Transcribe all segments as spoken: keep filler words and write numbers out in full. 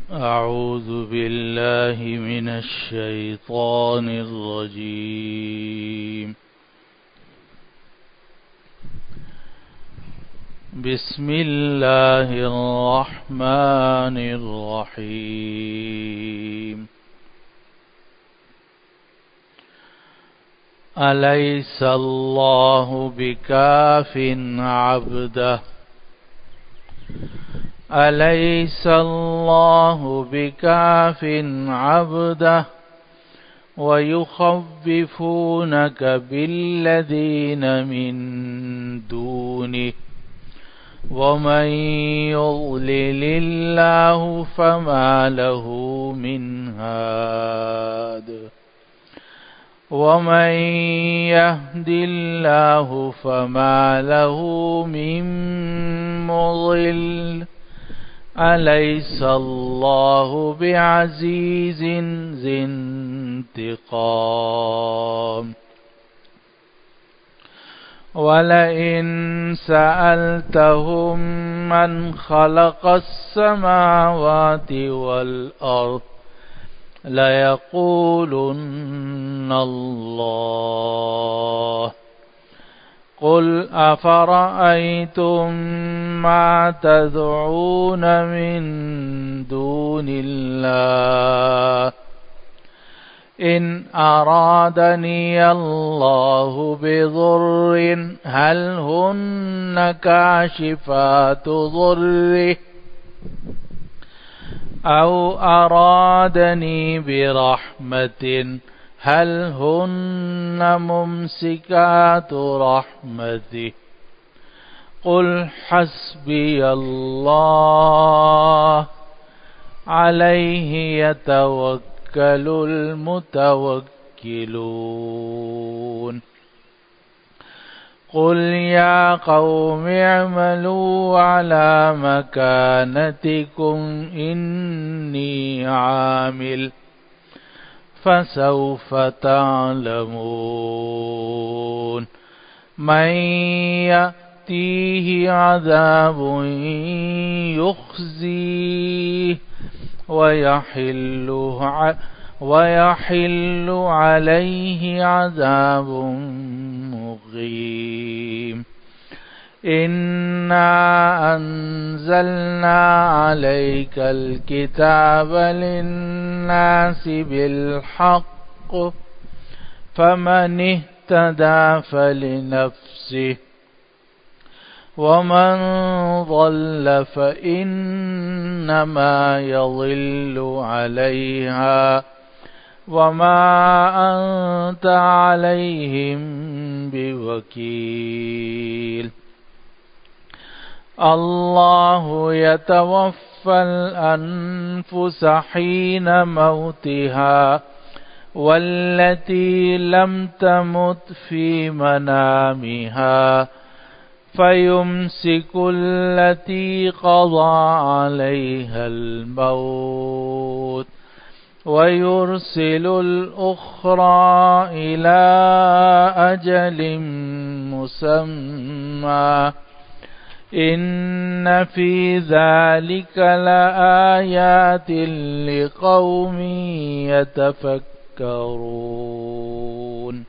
أعوذ بالله من الشيطان الرجيم. بسم الله الرحمن الرحيم. أليس الله بكاف عبده أليس الله بكاف عبده ويخوفونك بالذين من دونه ومن يضلل الله فما له من هاد ومن يهد الله فما له من مضل أليس الله بعزيز ذي انتقام. ولئن سألتهم من خلق السماوات والأرض ليقولن الله قل أفرأيتم ما تدعون من دون الله إن أرادني الله بضر هل هن كاشفات ضره أو أرادني برحمة هل هن ممسكات رحمته قل حسبي الله عليه يتوكل المتوكلون. قل يا قوم اعملوا على مكانتكم إني عامل فسوف تعلمون من يأتيه عذاب يخزيه ويحل ويحل عليه عذاب مقيم. إنا أنزلنا عليك الكتاب للناس بالحق فمن اهتدى فلنفسه ومن ضل فإنما يضل عليها وما أنت عليهم بوكيل. الله يتوفى الأنفس حين موتها والتي لم تمت في منامها فيمسك التي قضى عليها الموت ويرسل الأخرى إلى أجل مسمى إن في ذلك لآيات لقوم يتفكرون.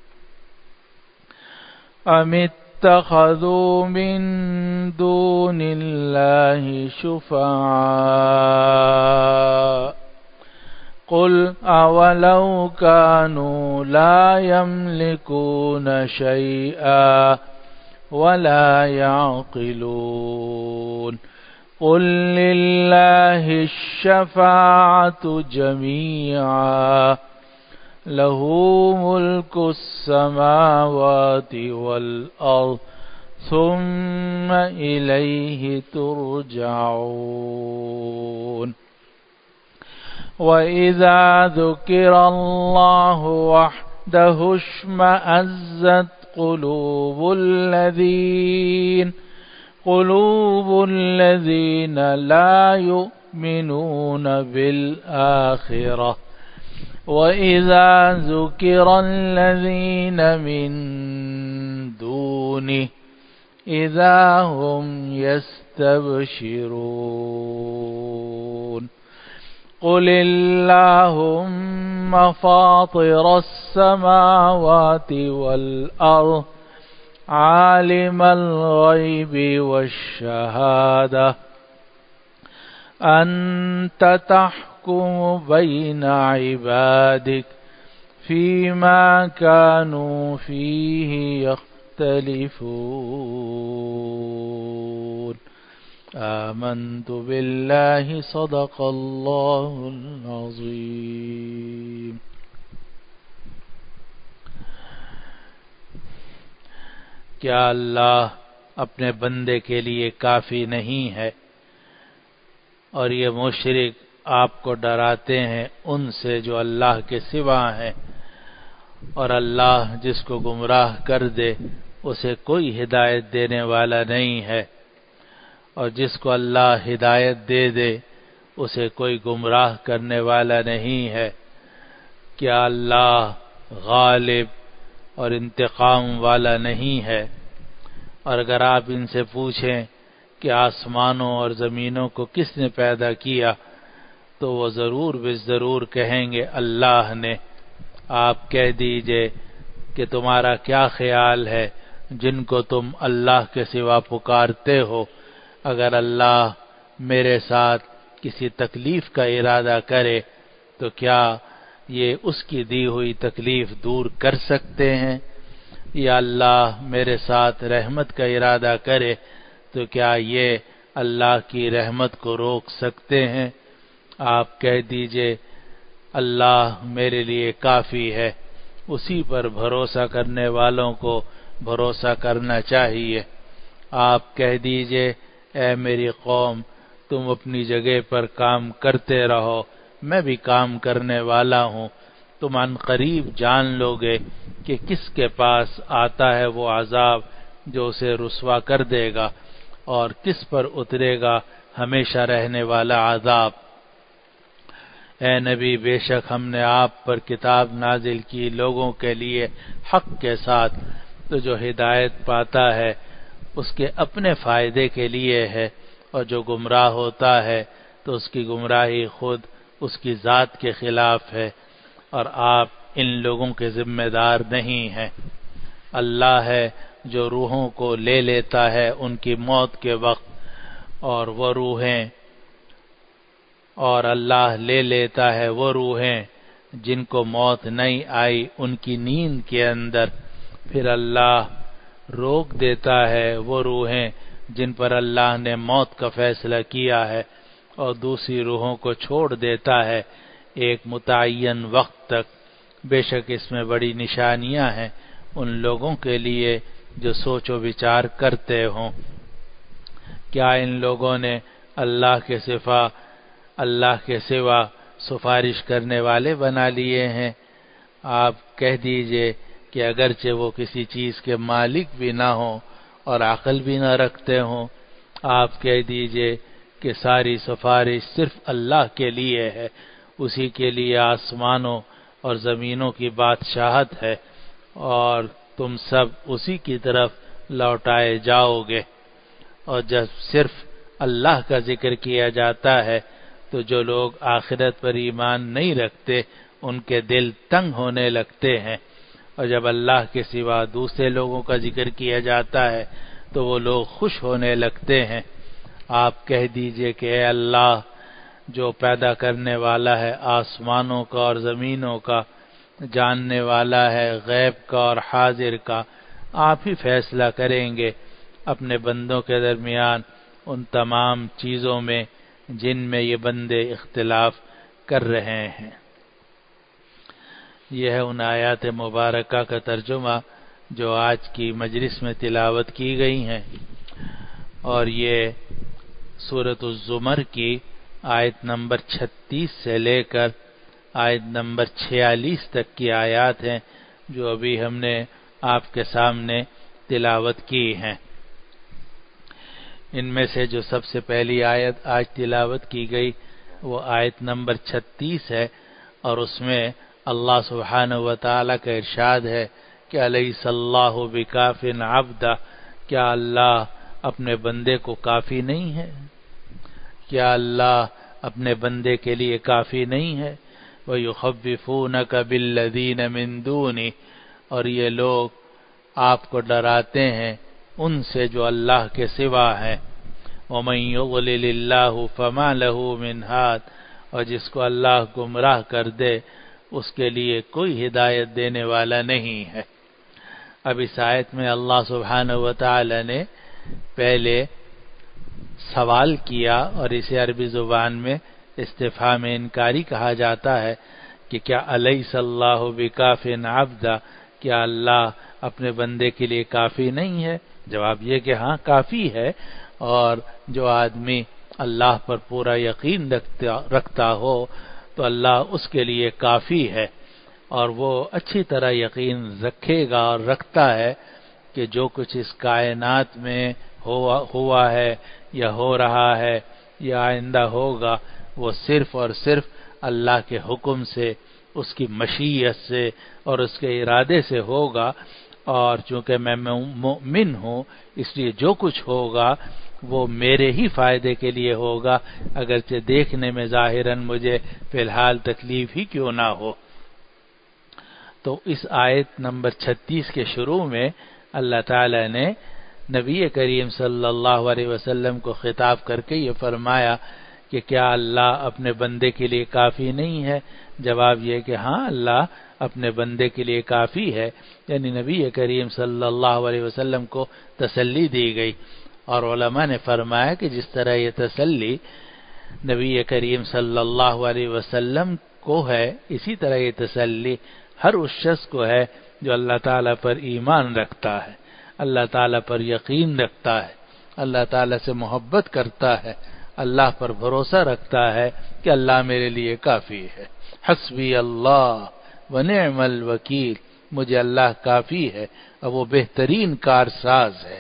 أم اتخذوا من دون الله شفعاء قل أولو كانوا لا يملكون شيئا ولا يعقلون قل لله الشفاعة جميعا له ملك السماوات والأرض ثم إليه ترجعون. وإذا ذكر الله وحده اشمأزت قلوب الذين قلوب الذين لا يؤمنون بالآخرة وإذا ذكر الذين من دونه إذا هم يستبشرون. قل اللهم فاطر السماوات والأرض عالم الغيب والشهادة أنت تحكم بين عبادك فيما كانوا فيه يختلفون آمنت بالله صدق الله العظيم. کیا اللہ اپنے بندے کے لیے کافی نہیں ہے؟ اور یہ مشرک آپ کو ڈراتے ہیں ان سے جو اللہ کے سوا ہیں، اور اللہ جس کو گمراہ کر دے اسے کوئی ہدایت دینے والا نہیں ہے، اور جس کو اللہ ہدایت دے دے اسے کوئی گمراہ کرنے والا نہیں ہے۔ کیا اللہ غالب اور انتقام والا نہیں ہے؟ اور اگر آپ ان سے پوچھیں کہ آسمانوں اور زمینوں کو کس نے پیدا کیا تو وہ ضرور بے ضرور کہیں گے اللہ نے۔ آپ کہہ دیجئے کہ تمہارا کیا خیال ہے جن کو تم اللہ کے سوا پکارتے ہو، اگر اللہ میرے ساتھ کسی تکلیف کا ارادہ کرے تو کیا یہ اس کی دی ہوئی تکلیف دور کر سکتے ہیں؟ یا اللہ میرے ساتھ رحمت کا ارادہ کرے تو کیا یہ اللہ کی رحمت کو روک سکتے ہیں؟ آپ کہہ دیجئے اللہ میرے لیے کافی ہے، اسی پر بھروسہ کرنے والوں کو بھروسہ کرنا چاہیے۔ آپ کہہ دیجئے اے میری قوم، تم اپنی جگہ پر کام کرتے رہو، میں بھی کام کرنے والا ہوں، تم عن قریب جان لو گے کہ کس کے پاس آتا ہے وہ عذاب جو اسے رسوا کر دے گا، اور کس پر اترے گا ہمیشہ رہنے والا عذاب۔ اے نبی، بے شک ہم نے آپ پر کتاب نازل کی لوگوں کے لیے حق کے ساتھ، تو جو ہدایت پاتا ہے اس کے اپنے فائدے کے لیے ہے، اور جو گمراہ ہوتا ہے تو اس کی گمراہی خود اس کی ذات کے خلاف ہے، اور آپ ان لوگوں کے ذمہ دار نہیں ہیں۔ اللہ ہے جو روحوں کو لے لیتا ہے ان کی موت کے وقت، اور وہ روحیں اور اللہ لے لیتا ہے وہ روحیں جن کو موت نہیں آئی ان کی نیند کے اندر، پھر اللہ روک دیتا ہے وہ روحیں جن پر اللہ نے موت کا فیصلہ کیا ہے، اور دوسری روحوں کو چھوڑ دیتا ہے ایک متعین وقت تک۔ بے شک اس میں بڑی نشانیاں ہیں ان لوگوں کے لیے جو سوچ و بچار کرتے ہوں۔ کیا ان لوگوں نے اللہ کے سوا اللہ کے سوا سفارش کرنے والے بنا لیے ہیں؟ آپ کہہ دیجئے کہ اگرچہ وہ کسی چیز کے مالک بھی نہ ہوں اور عقل بھی نہ رکھتے ہوں، آپ کہہ دیجئے کہ ساری سفارش صرف اللہ کے لیے ہے، اسی کے لیے آسمانوں اور زمینوں کی بادشاہت ہے، اور تم سب اسی کی طرف لوٹائے جاؤ گے۔ اور جب صرف اللہ کا ذکر کیا جاتا ہے تو جو لوگ آخرت پر ایمان نہیں رکھتے ان کے دل تنگ ہونے لگتے ہیں، اور جب اللہ کے سوا دوسرے لوگوں کا ذکر کیا جاتا ہے تو وہ لوگ خوش ہونے لگتے ہیں۔ آپ کہہ دیجئے کہ اے اللہ جو پیدا کرنے والا ہے آسمانوں کا اور زمینوں کا، جاننے والا ہے غیب کا اور حاضر کا، آپ ہی فیصلہ کریں گے اپنے بندوں کے درمیان ان تمام چیزوں میں جن میں یہ بندے اختلاف کر رہے ہیں۔ یہ ہے ان آیات مبارکہ کا ترجمہ جو آج کی مجلس میں تلاوت کی گئی ہیں، اور یہ سورۃ الزمر کی آیت نمبر چھتیس سے لے کر آیت نمبر چھیالیس تک کی آیات ہیں جو ابھی ہم نے آپ کے سامنے تلاوت کی ہیں۔ ان میں سے جو سب سے پہلی آیت آج تلاوت کی گئی وہ آیت نمبر چھتیس ہے، اور اس میں اللہ سبحانہ و تعالیٰ کا ارشاد ہے کہ الیس اللہ بکاف عبدہ، کیا اللہ اپنے بندے کو کافی نہیں ہے؟ کیا اللہ اپنے بندے کے لیے کافی نہیں ہے، وَيُخَوِّفُونَكَ بِالَّذِينَ مِن دُونِهِ، اور یہ لوگ آپ کو ڈراتے ہیں ان سے جو اللہ کے سوا ہیں، وَمَن يُضْلِلِ اللَّهُ فَمَا لَهُ مِنْ هَادٍ، اور جس کو اللہ گمراہ کر دے اس کے لیے کوئی ہدایت دینے والا نہیں ہے۔ اب اس آیت میں اللہ سبحانہ و تعالی نے پہلے سوال کیا، اور اسے عربی زبان میں استفہام انکاری کہا جاتا ہے کہ کیا الیس اللہ بکاف عبدا، کیا اللہ اپنے بندے کے لیے کافی نہیں ہے؟ جواب یہ کہ ہاں کافی ہے، اور جو آدمی اللہ پر پورا یقین رکھتا ہو تو اللہ اس کے لیے کافی ہے، اور وہ اچھی طرح یقین رکھے گا اور رکھتا ہے کہ جو کچھ اس کائنات میں ہوا ہوا ہے یا ہو رہا ہے یا آئندہ ہوگا وہ صرف اور صرف اللہ کے حکم سے، اس کی مشیت سے اور اس کے ارادے سے ہوگا، اور چونکہ میں مومن ہوں اس لیے جو کچھ ہوگا وہ میرے ہی فائدے کے لیے ہوگا، اگرچہ دیکھنے میں ظاہراً مجھے فی الحال تکلیف ہی کیوں نہ ہو۔ تو اس آیت نمبر چھتیس کے شروع میں اللہ تعالی نے نبی کریم صلی اللہ علیہ وسلم کو خطاب کر کے یہ فرمایا کہ کیا اللہ اپنے بندے کے لیے کافی نہیں ہے؟ جواب یہ کہ ہاں اللہ اپنے بندے کے لیے کافی ہے، یعنی نبی کریم صلی اللہ علیہ وسلم کو تسلی دی گئی، اور علماء نے فرمایا کہ جس طرح یہ تسلی نبی کریم صلی اللہ علیہ وسلم کو ہے، اسی طرح یہ تسلی ہر اس شخص کو ہے جو اللہ تعالیٰ پر ایمان رکھتا ہے، اللہ تعالیٰ پر یقین رکھتا ہے، اللہ تعالیٰ سے محبت کرتا ہے، اللہ پر بھروسہ رکھتا ہے کہ اللہ میرے لیے کافی ہے۔ حسبی اللہ ونعم الوکیل، مجھے اللہ کافی ہے اور وہ بہترین کارساز ہے۔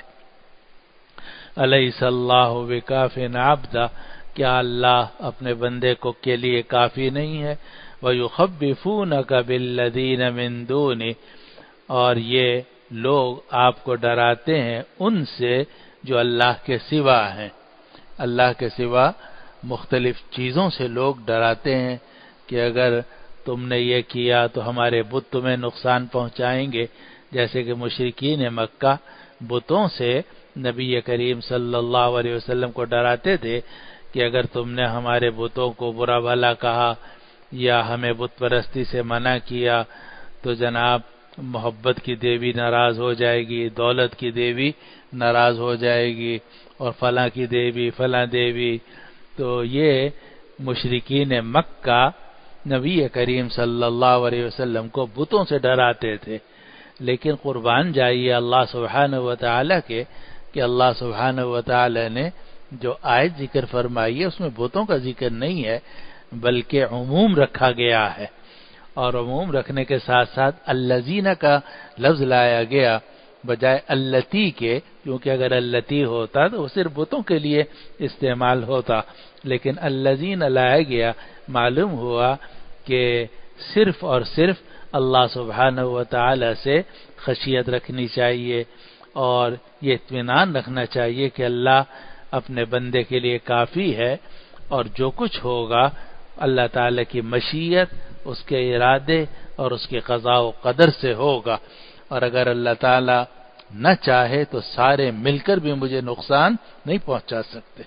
الیس اللہ بکاف عبدا، کیا اللہ اپنے بندے کو کے لیے کافی نہیں ہے؟ وَيُخَوِّفُونَكَ بِالَّذِينَ مِن دُونِهِ، اور یہ لوگ آپ کو ڈراتے ہیں ان سے جو اللہ کے سوا ہیں۔ اللہ کے سوا مختلف چیزوں سے لوگ ڈراتے ہیں کہ اگر تم نے یہ کیا تو ہمارے بت تمہیں نقصان پہنچائیں گے، جیسے کہ مشرکین مکہ بتوں سے نبی کریم صلی اللہ علیہ وسلم کو ڈراتے تھے کہ اگر تم نے ہمارے بتوں کو برا بھلا کہا یا ہمیں بت پرستی سے منع کیا تو جناب محبت کی دیوی ناراض ہو جائے گی، دولت کی دیوی ناراض ہو جائے گی، اور فلاں کی دیوی فلاں دیوی۔ تو یہ مشرکین مکہ نبی کریم صلی اللہ علیہ وسلم کو بتوں سے ڈراتے تھے، لیکن قربان جائیے اللہ سبحانہ و تعالی کے کہ اللہ سبحانہ و تعالی نے جو آیت ذکر فرمائی ہے اس میں بتوں کا ذکر نہیں ہے بلکہ عموم رکھا گیا ہے، اور عموم رکھنے کے ساتھ ساتھ الذین کا لفظ لایا گیا بجائے اللتی کے، کیونکہ اگر اللتی ہوتا تو وہ صرف بتوں کے لیے استعمال ہوتا، لیکن الذین لایا گیا، معلوم ہوا کہ صرف اور صرف اللہ سبحانہ و تعالی سے خشیت رکھنی چاہیے اور یہ اطمینان رکھنا چاہیے کہ اللہ اپنے بندے کے لیے کافی ہے، اور جو کچھ ہوگا اللہ تعالی کی مشیت، اس کے ارادے اور اس کی قضاء و قدر سے ہوگا، اور اگر اللہ تعالی نہ چاہے تو سارے مل کر بھی مجھے نقصان نہیں پہنچا سکتے۔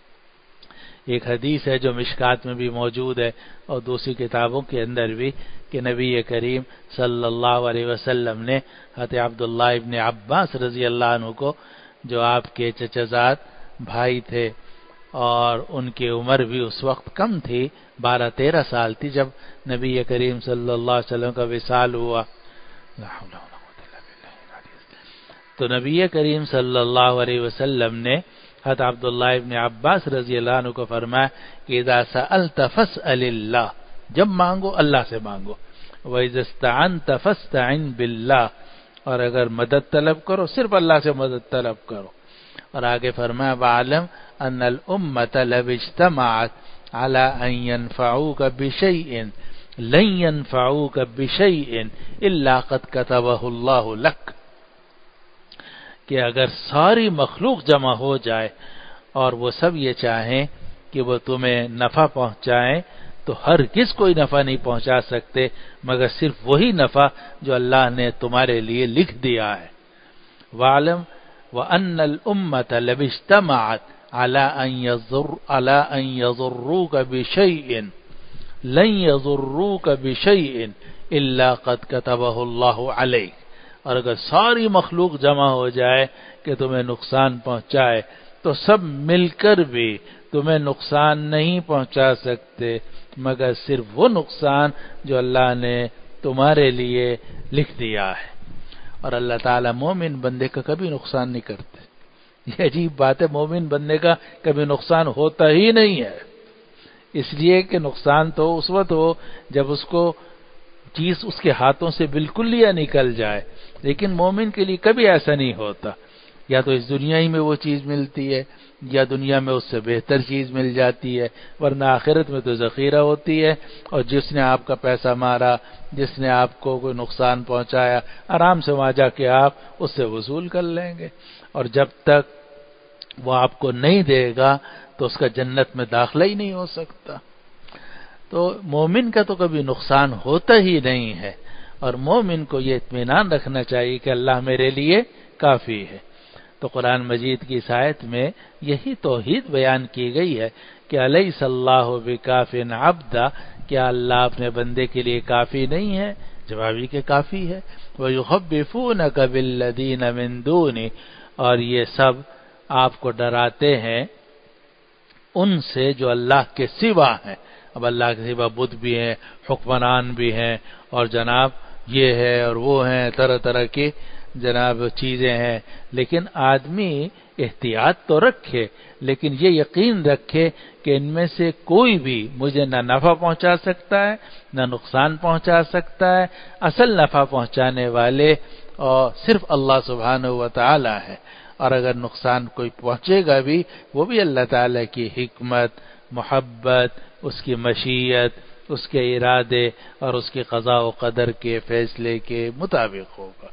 ایک حدیث ہے جو مشکات میں بھی موجود ہے اور دوسری کتابوں کے اندر بھی کہ نبی کریم صلی اللہ علیہ وسلم نے حضرت عبداللہ ابن عباس رضی اللہ عنہ کو، جو آپ کے چچزاد بھائی تھے اور ان کی عمر بھی اس وقت کم تھی، بارہ تیرہ سال تھی جب نبی کریم صلی اللہ علیہ وسلم کا وصال ہوا، تو نبی کریم صلی اللہ علیہ وسلم نے حضرت عبداللہ ابن عباس رضی اللہ عنہ کو فرمایا کہ اذا سألت فاسأل اللہ، جب مانگو اللہ سے مانگو، وَإِذَا اسْتَعَنْتَ فَاسْتَعِنْ بِاللَّهِ، اور اگر مدد طلب کرو صرف اللہ سے مدد طلب کرو، اور آگے فرمایا وَعَلَمْ أَنَّ الْأُمَّةَ لَوِ اجْتَمَعَتْ عَلَىٰ أَن يَنْفَعُوكَ بِشَيْءٍ لَن يَنْفَعُوكَ بِشَيْءٍ إِلَّا قَدْ كَتَبَهُ اللَّهُ لَكَ، کہ اگر ساری مخلوق جمع ہو جائے اور وہ سب یہ چاہیں کہ کہ وہ تمہیں نفع پہنچائیں تو ہرگز کوئی نفع نہیں پہنچا سکتے مگر صرف وہی نفع جو اللہ نے تمہارے لیے لکھ دیا ہے۔ وَاعْلَمْ وَأَنَّ الْأُمَّةَ لَوِ اجْتَمَعَتْ عَلَىٰ أَن يَضُرُّ عَلَىٰ أَن يَضُرُّوكَ بِشَيْءٍ لَن يَضُرُّوكَ بِشَيْءٍ إِلَّا قَدْ كَتَبَهُ اللَّهُ عَلَيْكَ، اور اگر ساری مخلوق جمع ہو جائے کہ تمہیں نقصان پہنچائے تو سب مل کر بھی تمہیں نقصان نہیں پہنچا سکتے مگر صرف وہ نقصان جو اللہ نے تمہارے لیے لکھ دیا ہے۔ اور اللہ تعالیٰ مومن بندے کا کبھی نقصان نہیں کرتے۔ یہ عجیب بات ہے، مومن بندے کا کبھی نقصان ہوتا ہی نہیں ہے، اس لیے کہ نقصان تو اس وقت ہو جب اس کو چیز اس کے ہاتھوں سے بالکل یا نکل جائے، لیکن مومن کے لیے کبھی ایسا نہیں ہوتا۔ یا تو اس دنیا ہی میں وہ چیز ملتی ہے یا دنیا میں اس سے بہتر چیز مل جاتی ہے، ورنہ آخرت میں تو ذخیرہ ہوتی ہے، اور جس نے آپ کا پیسہ مارا، جس نے آپ کو کوئی نقصان پہنچایا، آرام سے وہاں جا کے آپ اس سے وصول کر لیں گے، اور جب تک وہ آپ کو نہیں دے گا تو اس کا جنت میں داخلہ ہی نہیں ہو سکتا۔ تو مومن کا تو کبھی نقصان ہوتا ہی نہیں ہے، اور مومن کو یہ اطمینان رکھنا چاہیے کہ اللہ میرے لیے کافی ہے۔ تو قرآن مجید کی اس آیت میں یہی توحید بیان کی گئی ہے کہ الیس اللہ بکاف عبدا، کیا اللہ اپنے بندے کے لیے کافی نہیں ہے؟ جوابی کہ کافی ہے۔ وَيُخَبِّفُونَكَ بِالَّذِينَ مِن دُونِهِ، اور یہ سب آپ کو ڈراتے ہیں ان سے جو اللہ کے سوا ہیں۔ اب اللہ کے سوا بدھ بھی ہیں، حکمران بھی ہیں، اور جناب یہ ہے اور وہ ہیں، طرح طرح کی جناب چیزیں ہیں، لیکن آدمی احتیاط تو رکھے، لیکن یہ یقین رکھے کہ ان میں سے کوئی بھی مجھے نہ نفع پہنچا سکتا ہے نہ نقصان پہنچا سکتا ہے۔ اصل نفع پہنچانے والے اور صرف اللہ سبحانہ و تعالی ہے، اور اگر نقصان کوئی پہنچے گا بھی وہ بھی اللہ تعالی کی حکمت، محبت، اس کی مشیت، اس کے ارادے اور اس کی قضاء و قدر کے فیصلے کے مطابق ہوگا۔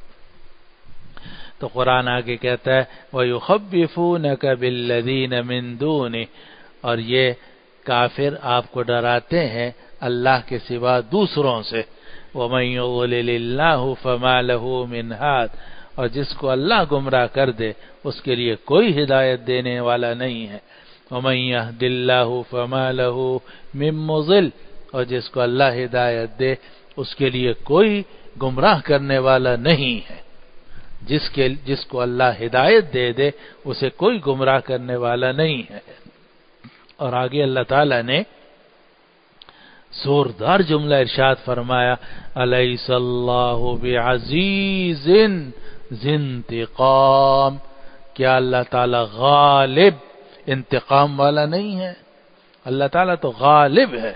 تو قرآن آگے کہتا ہے وَيُخَبِّفُونَكَ بِالَّذِينَ مِن دُونِهِ، اور یہ کافر آپ کو ڈراتے ہیں اللہ کے سوا دوسروں سے۔ وَمَن يُضْلِلِ اللَّهُ فَمَا لَهُ مِنْ هَادٍ، اور جس کو اللہ گمراہ کر دے اس کے لیے کوئی ہدایت دینے والا نہیں ہے۔ وَمَن يَهْدِ اللَّهُ فَمَا لَهُ مِن مُضِلٍّ، اور جس کو اللہ ہدایت دے اس کے لیے کوئی گمراہ کرنے والا نہیں ہے۔ جس کے جس کو اللہ ہدایت دے دے اسے کوئی گمراہ کرنے والا نہیں ہے۔ اور آگے اللہ تعالیٰ نے زوردار جملہ ارشاد فرمایا الیس اللہ بعزیز ذی انتقام، کیا اللہ تعالیٰ غالب انتقام والا نہیں ہے؟ اللہ تعالیٰ تو غالب ہے۔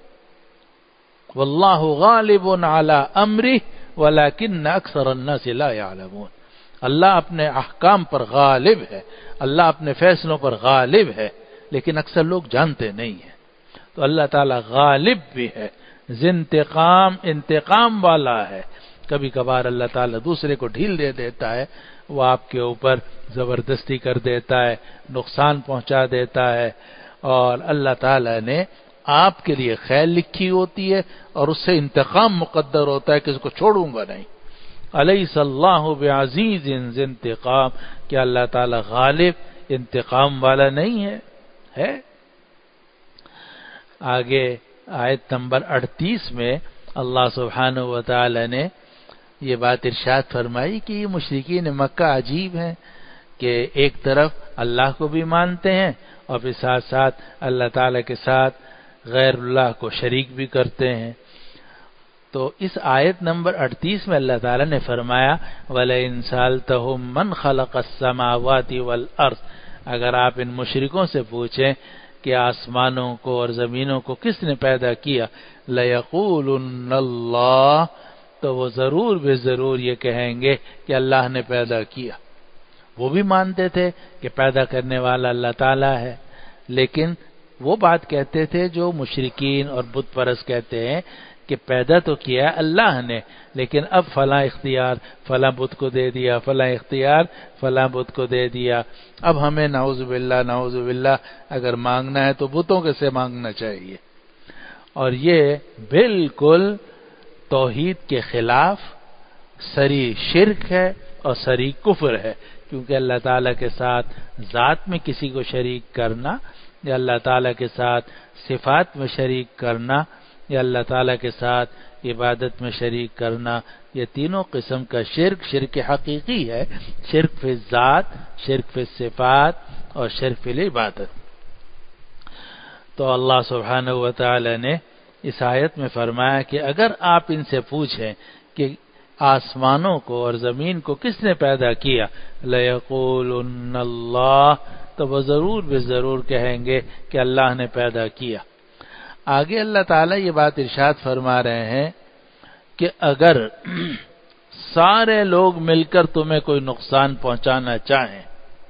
واللہ غالب علی امرہ ولیکن اکثر الناس لا يعلمون، اللہ اپنے احکام پر غالب ہے، اللہ اپنے فیصلوں پر غالب ہے، لیکن اکثر لوگ جانتے نہیں ہیں۔ تو اللہ تعالیٰ غالب بھی ہے، ذی انتقام انتقام والا ہے۔ کبھی کبھار اللہ تعالیٰ دوسرے کو ڈھیل دے دیتا ہے، وہ آپ کے اوپر زبردستی کر دیتا ہے، نقصان پہنچا دیتا ہے، اور اللہ تعالیٰ نے آپ کے لیے خیر لکھی ہوتی ہے اور اس سے انتقام مقدر ہوتا ہے کہ اس کو چھوڑوں گا نہیں۔ الیس اللہ بعزیز ذی انتقام، کیا اللہ تعالیٰ غالب انتقام والا نہیں ہے؟ ہے۔ آگے آیت نمبر اڑتیس میں اللہ سبحانہ و تعالی نے یہ بات ارشاد فرمائی کہ یہ مشرکین مکہ عجیب ہیں کہ ایک طرف اللہ کو بھی مانتے ہیں اور پھر ساتھ ساتھ اللہ تعالیٰ کے ساتھ غیر اللہ کو شریک بھی کرتے ہیں۔ تو اس آیت نمبر اڑتیس میں اللہ تعالیٰ نے فرمایا وَلَئِن سَأَلْتَهُم مَّنْ خَلَقَ السَّمَاوَاتِ وَالْأَرْضَ، اگر آپ ان مشرکوں سے پوچھیں کہ آسمانوں کو اور زمینوں کو کس نے پیدا کیا، لَيَقُولُنَّ اللَّهُ، تو وہ ضرور بے ضرور یہ کہیں گے کہ اللہ نے پیدا کیا۔ وہ بھی مانتے تھے کہ پیدا کرنے والا اللہ تعالیٰ ہے، لیکن وہ بات کہتے تھے جو مشرکین اور بت پرست کہتے ہیں کہ پیدا تو کیا اللہ نے، لیکن اب فلاں اختیار فلاں بت کو دے دیا، فلاں اختیار فلاں بت کو دے دیا۔ اب ہمیں نعوذ باللہ نعوذ باللہ اگر مانگنا ہے تو بتوں کے سے مانگنا چاہیے، اور یہ بالکل توحید کے خلاف سری شرک ہے اور سری کفر ہے، کیونکہ اللہ تعالیٰ کے ساتھ ذات میں کسی کو شریک کرنا، یا اللہ تعالیٰ کے ساتھ صفات میں شریک کرنا، یا اللہ تعالیٰ کے ساتھ عبادت میں شریک کرنا، یہ تینوں قسم کا شرک شرک حقیقی ہے، شرک فی الذات، شرک فی الصفات اور شرک فی العبادت۔ تو اللہ سبحانہ و تعالی نے اس آیت میں فرمایا کہ اگر آپ ان سے پوچھیں کہ آسمانوں کو اور زمین کو کس نے پیدا کیا، لَيَقُولُنَّ اللَّهُ، تو وہ ضرور بے ضرور کہیں گے کہ اللہ نے پیدا کیا۔ آگے اللہ تعالیٰ یہ بات ارشاد فرما رہے ہیں کہ اگر سارے لوگ مل کر تمہیں کوئی نقصان پہنچانا چاہیں،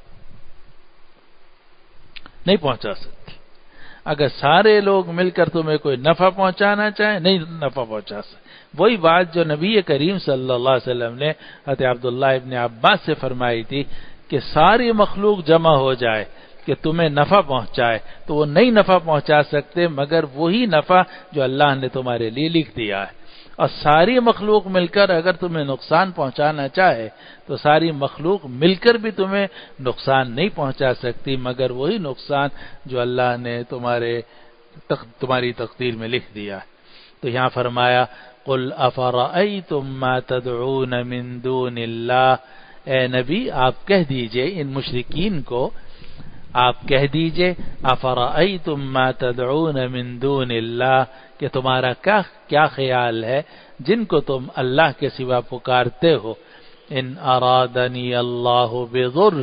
نہیں پہنچا سکتے۔ اگر سارے لوگ مل کر تمہیں کوئی نفع پہنچانا چاہیں، نہیں نفع پہنچا سکتے۔ وہی بات جو نبی کریم صلی اللہ علیہ وسلم نے حضرت عبداللہ ابن عباس سے فرمائی تھی کہ ساری مخلوق جمع ہو جائے کہ تمہیں نفع پہنچائے تو وہ نہیں نفع پہنچا سکتے مگر وہی نفع جو اللہ نے تمہارے لیے لکھ دیا ہے، اور ساری مخلوق مل کر اگر تمہیں نقصان پہنچانا چاہے تو ساری مخلوق مل کر بھی تمہیں نقصان نہیں پہنچا سکتی مگر وہی نقصان جو اللہ نے تمہارے تمہاری تقدیر میں لکھ دیا ہے۔ تو یہاں فرمایا قُلْ أَفَرَأَيْتُمْ مَا تَدْعُونَ مِن دُونِ اللَّهِ، اے نبی آپ کہہ دیجئے ان مشرکین کو، آپ کہہ دیجئے أَفَرَأَيْتُمْ مَا تَدْعُونَ مِن دُونِ اللَّهِ، کہ تمہارا کیا کیا خیال ہے جن کو تم اللہ کے سوا پکارتے ہو، ان ارادنی اللہ بضر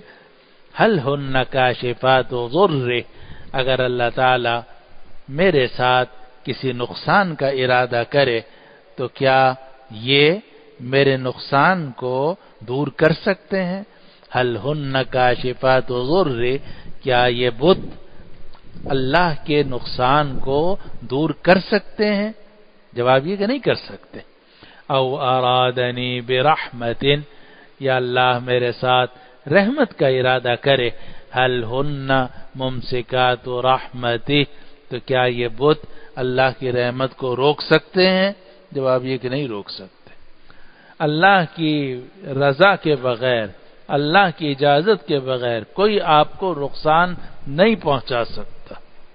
هل هن کاشفات ضرہ، اگر اللہ تعالی میرے ساتھ کسی نقصان کا ارادہ کرے تو کیا یہ میرے نقصان کو دور کر سکتے ہیں؟ هل هن کاشفات ضرہ، کیا یہ بت اللہ کے نقصان کو دور کر سکتے ہیں؟ جواب یہ کہ نہیں کر سکتے۔ او ارادنی برحمت، یا اللہ میرے ساتھ رحمت کا ارادہ کرے، هل هن ممسکات رحمتہ، تو کیا یہ بت اللہ کی رحمت کو روک سکتے ہیں؟ جواب یہ کہ نہیں روک سکتے۔ اللہ کی رضا کے بغیر، اللہ کی اجازت کے بغیر کوئی آپ کو نقصان نہیں پہنچا سکتا،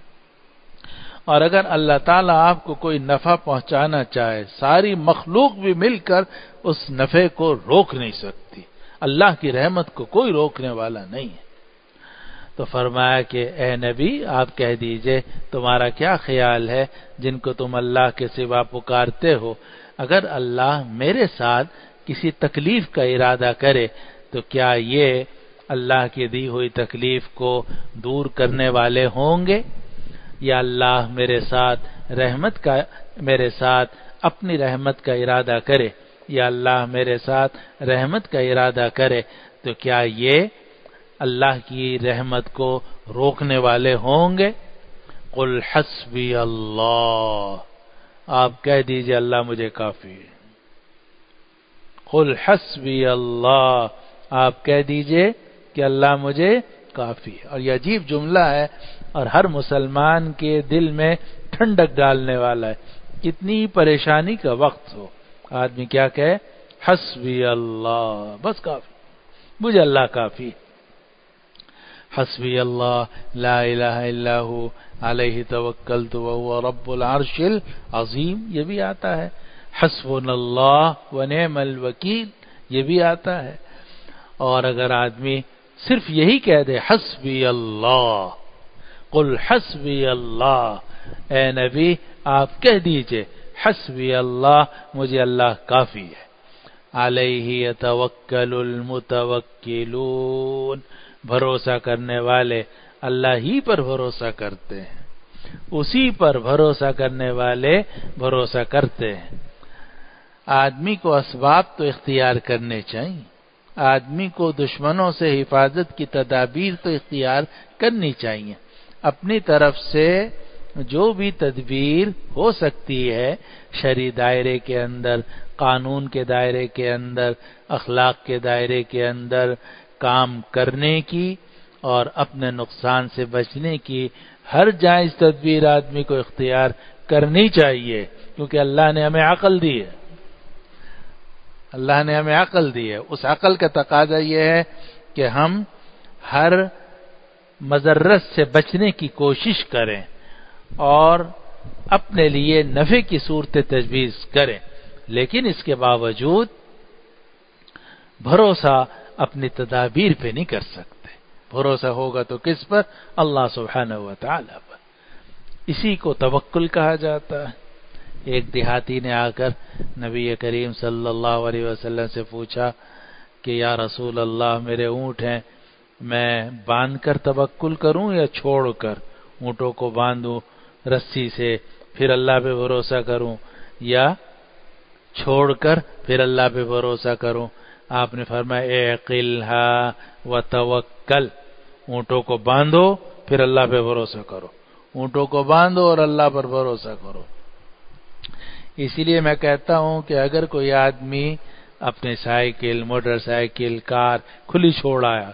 اور اگر اللہ تعالیٰ آپ کو کوئی نفع پہنچانا چاہے ساری مخلوق بھی مل کر اس نفع کو روک نہیں سکتی۔ اللہ کی رحمت کو کوئی روکنے والا نہیں ہے۔ تو فرمایا کہ اے نبی آپ کہہ دیجئے تمہارا کیا خیال ہے جن کو تم اللہ کے سوا پکارتے ہو، اگر اللہ میرے ساتھ کسی تکلیف کا ارادہ کرے تو کیا یہ اللہ کی دی ہوئی تکلیف کو دور کرنے والے ہوں گے، یا اللہ میرے ساتھ رحمت کا میرے ساتھ اپنی رحمت کا ارادہ کرے، یا اللہ میرے ساتھ رحمت کا ارادہ کرے تو کیا یہ اللہ کی رحمت کو روکنے والے ہوں گے؟ قل حسبی اللہ، آپ کہہ دیجئے اللہ مجھے کافی ہے۔ قل حسبی اللہ، آپ کہہ دیجئے کہ اللہ مجھے کافی ہے۔ اور یہ عجیب جملہ ہے اور ہر مسلمان کے دل میں ٹھنڈک ڈالنے والا ہے۔ کتنی پریشانی کا وقت ہو، آدمی کیا کہے؟ حسبی اللہ، بس کافی، مجھے اللہ کافی۔ حسبی اللہ لا الہ الا ہو علیہ توکلت وہو رب العرش العظیم، یہ بھی آتا ہے۔ حسبنا اللہ ونعم الوکیل، یہ بھی آتا ہے۔ اور اگر آدمی صرف یہی کہہ دے حسبی اللہ، قل حسبی اللہ، اے نبی آپ کہہ دیجئے حسبی اللہ، مجھے اللہ کافی ہے۔ علیہ یتوکل المتوکلون، بھروسہ کرنے والے اللہ ہی پر بھروسہ کرتے ہیں، اسی پر بھروسہ کرنے والے بھروسہ کرتے ہیں۔ آدمی کو اسباب تو اختیار کرنے چاہیے، آدمی کو دشمنوں سے حفاظت کی تدابیر تو اختیار کرنی چاہیے، اپنی طرف سے جو بھی تدبیر ہو سکتی ہے شرعی دائرے کے اندر، قانون کے دائرے کے اندر، اخلاق کے دائرے کے اندر کام کرنے کی اور اپنے نقصان سے بچنے کی ہر جائز تدبیر آدمی کو اختیار کرنی چاہیے، کیونکہ اللہ نے ہمیں عقل دی ہے، اللہ نے ہمیں عقل دی ہے۔ اس عقل کا تقاضا یہ ہے کہ ہم ہر مضرت سے بچنے کی کوشش کریں اور اپنے لیے نفع کی صورت تجویز کریں، لیکن اس کے باوجود بھروسہ اپنی تدابیر پہ نہیں کر سکتے۔ بھروسہ ہوگا تو کس پر؟ اللہ سبحانہ و تعالی پر۔ اسی کو توکل کہا جاتا ہے۔ ایک دیہاتی نے آ کر نبی کریم صلی اللہ علیہ وسلم سے پوچھا کہ یا رسول اللہ، میرے اونٹ ہیں، میں باندھ کر توکل کروں یا چھوڑ کر؟ اونٹوں کو باندھوں رسی سے پھر اللہ پہ بھروسہ کروں یا چھوڑ کر پھر اللہ پہ بھروسہ کروں؟ آپ نے فرمایا اعقلھا وتوکل، اونٹوں کو باندھو پھر اللہ پہ بھروسہ کرو، اونٹوں کو باندھو اور اللہ پر بھروسہ کرو۔ اسی لیے میں کہتا ہوں کہ اگر کوئی آدمی اپنے سائیکل، موٹر سائیکل، کار کھلی چھوڑ آیا،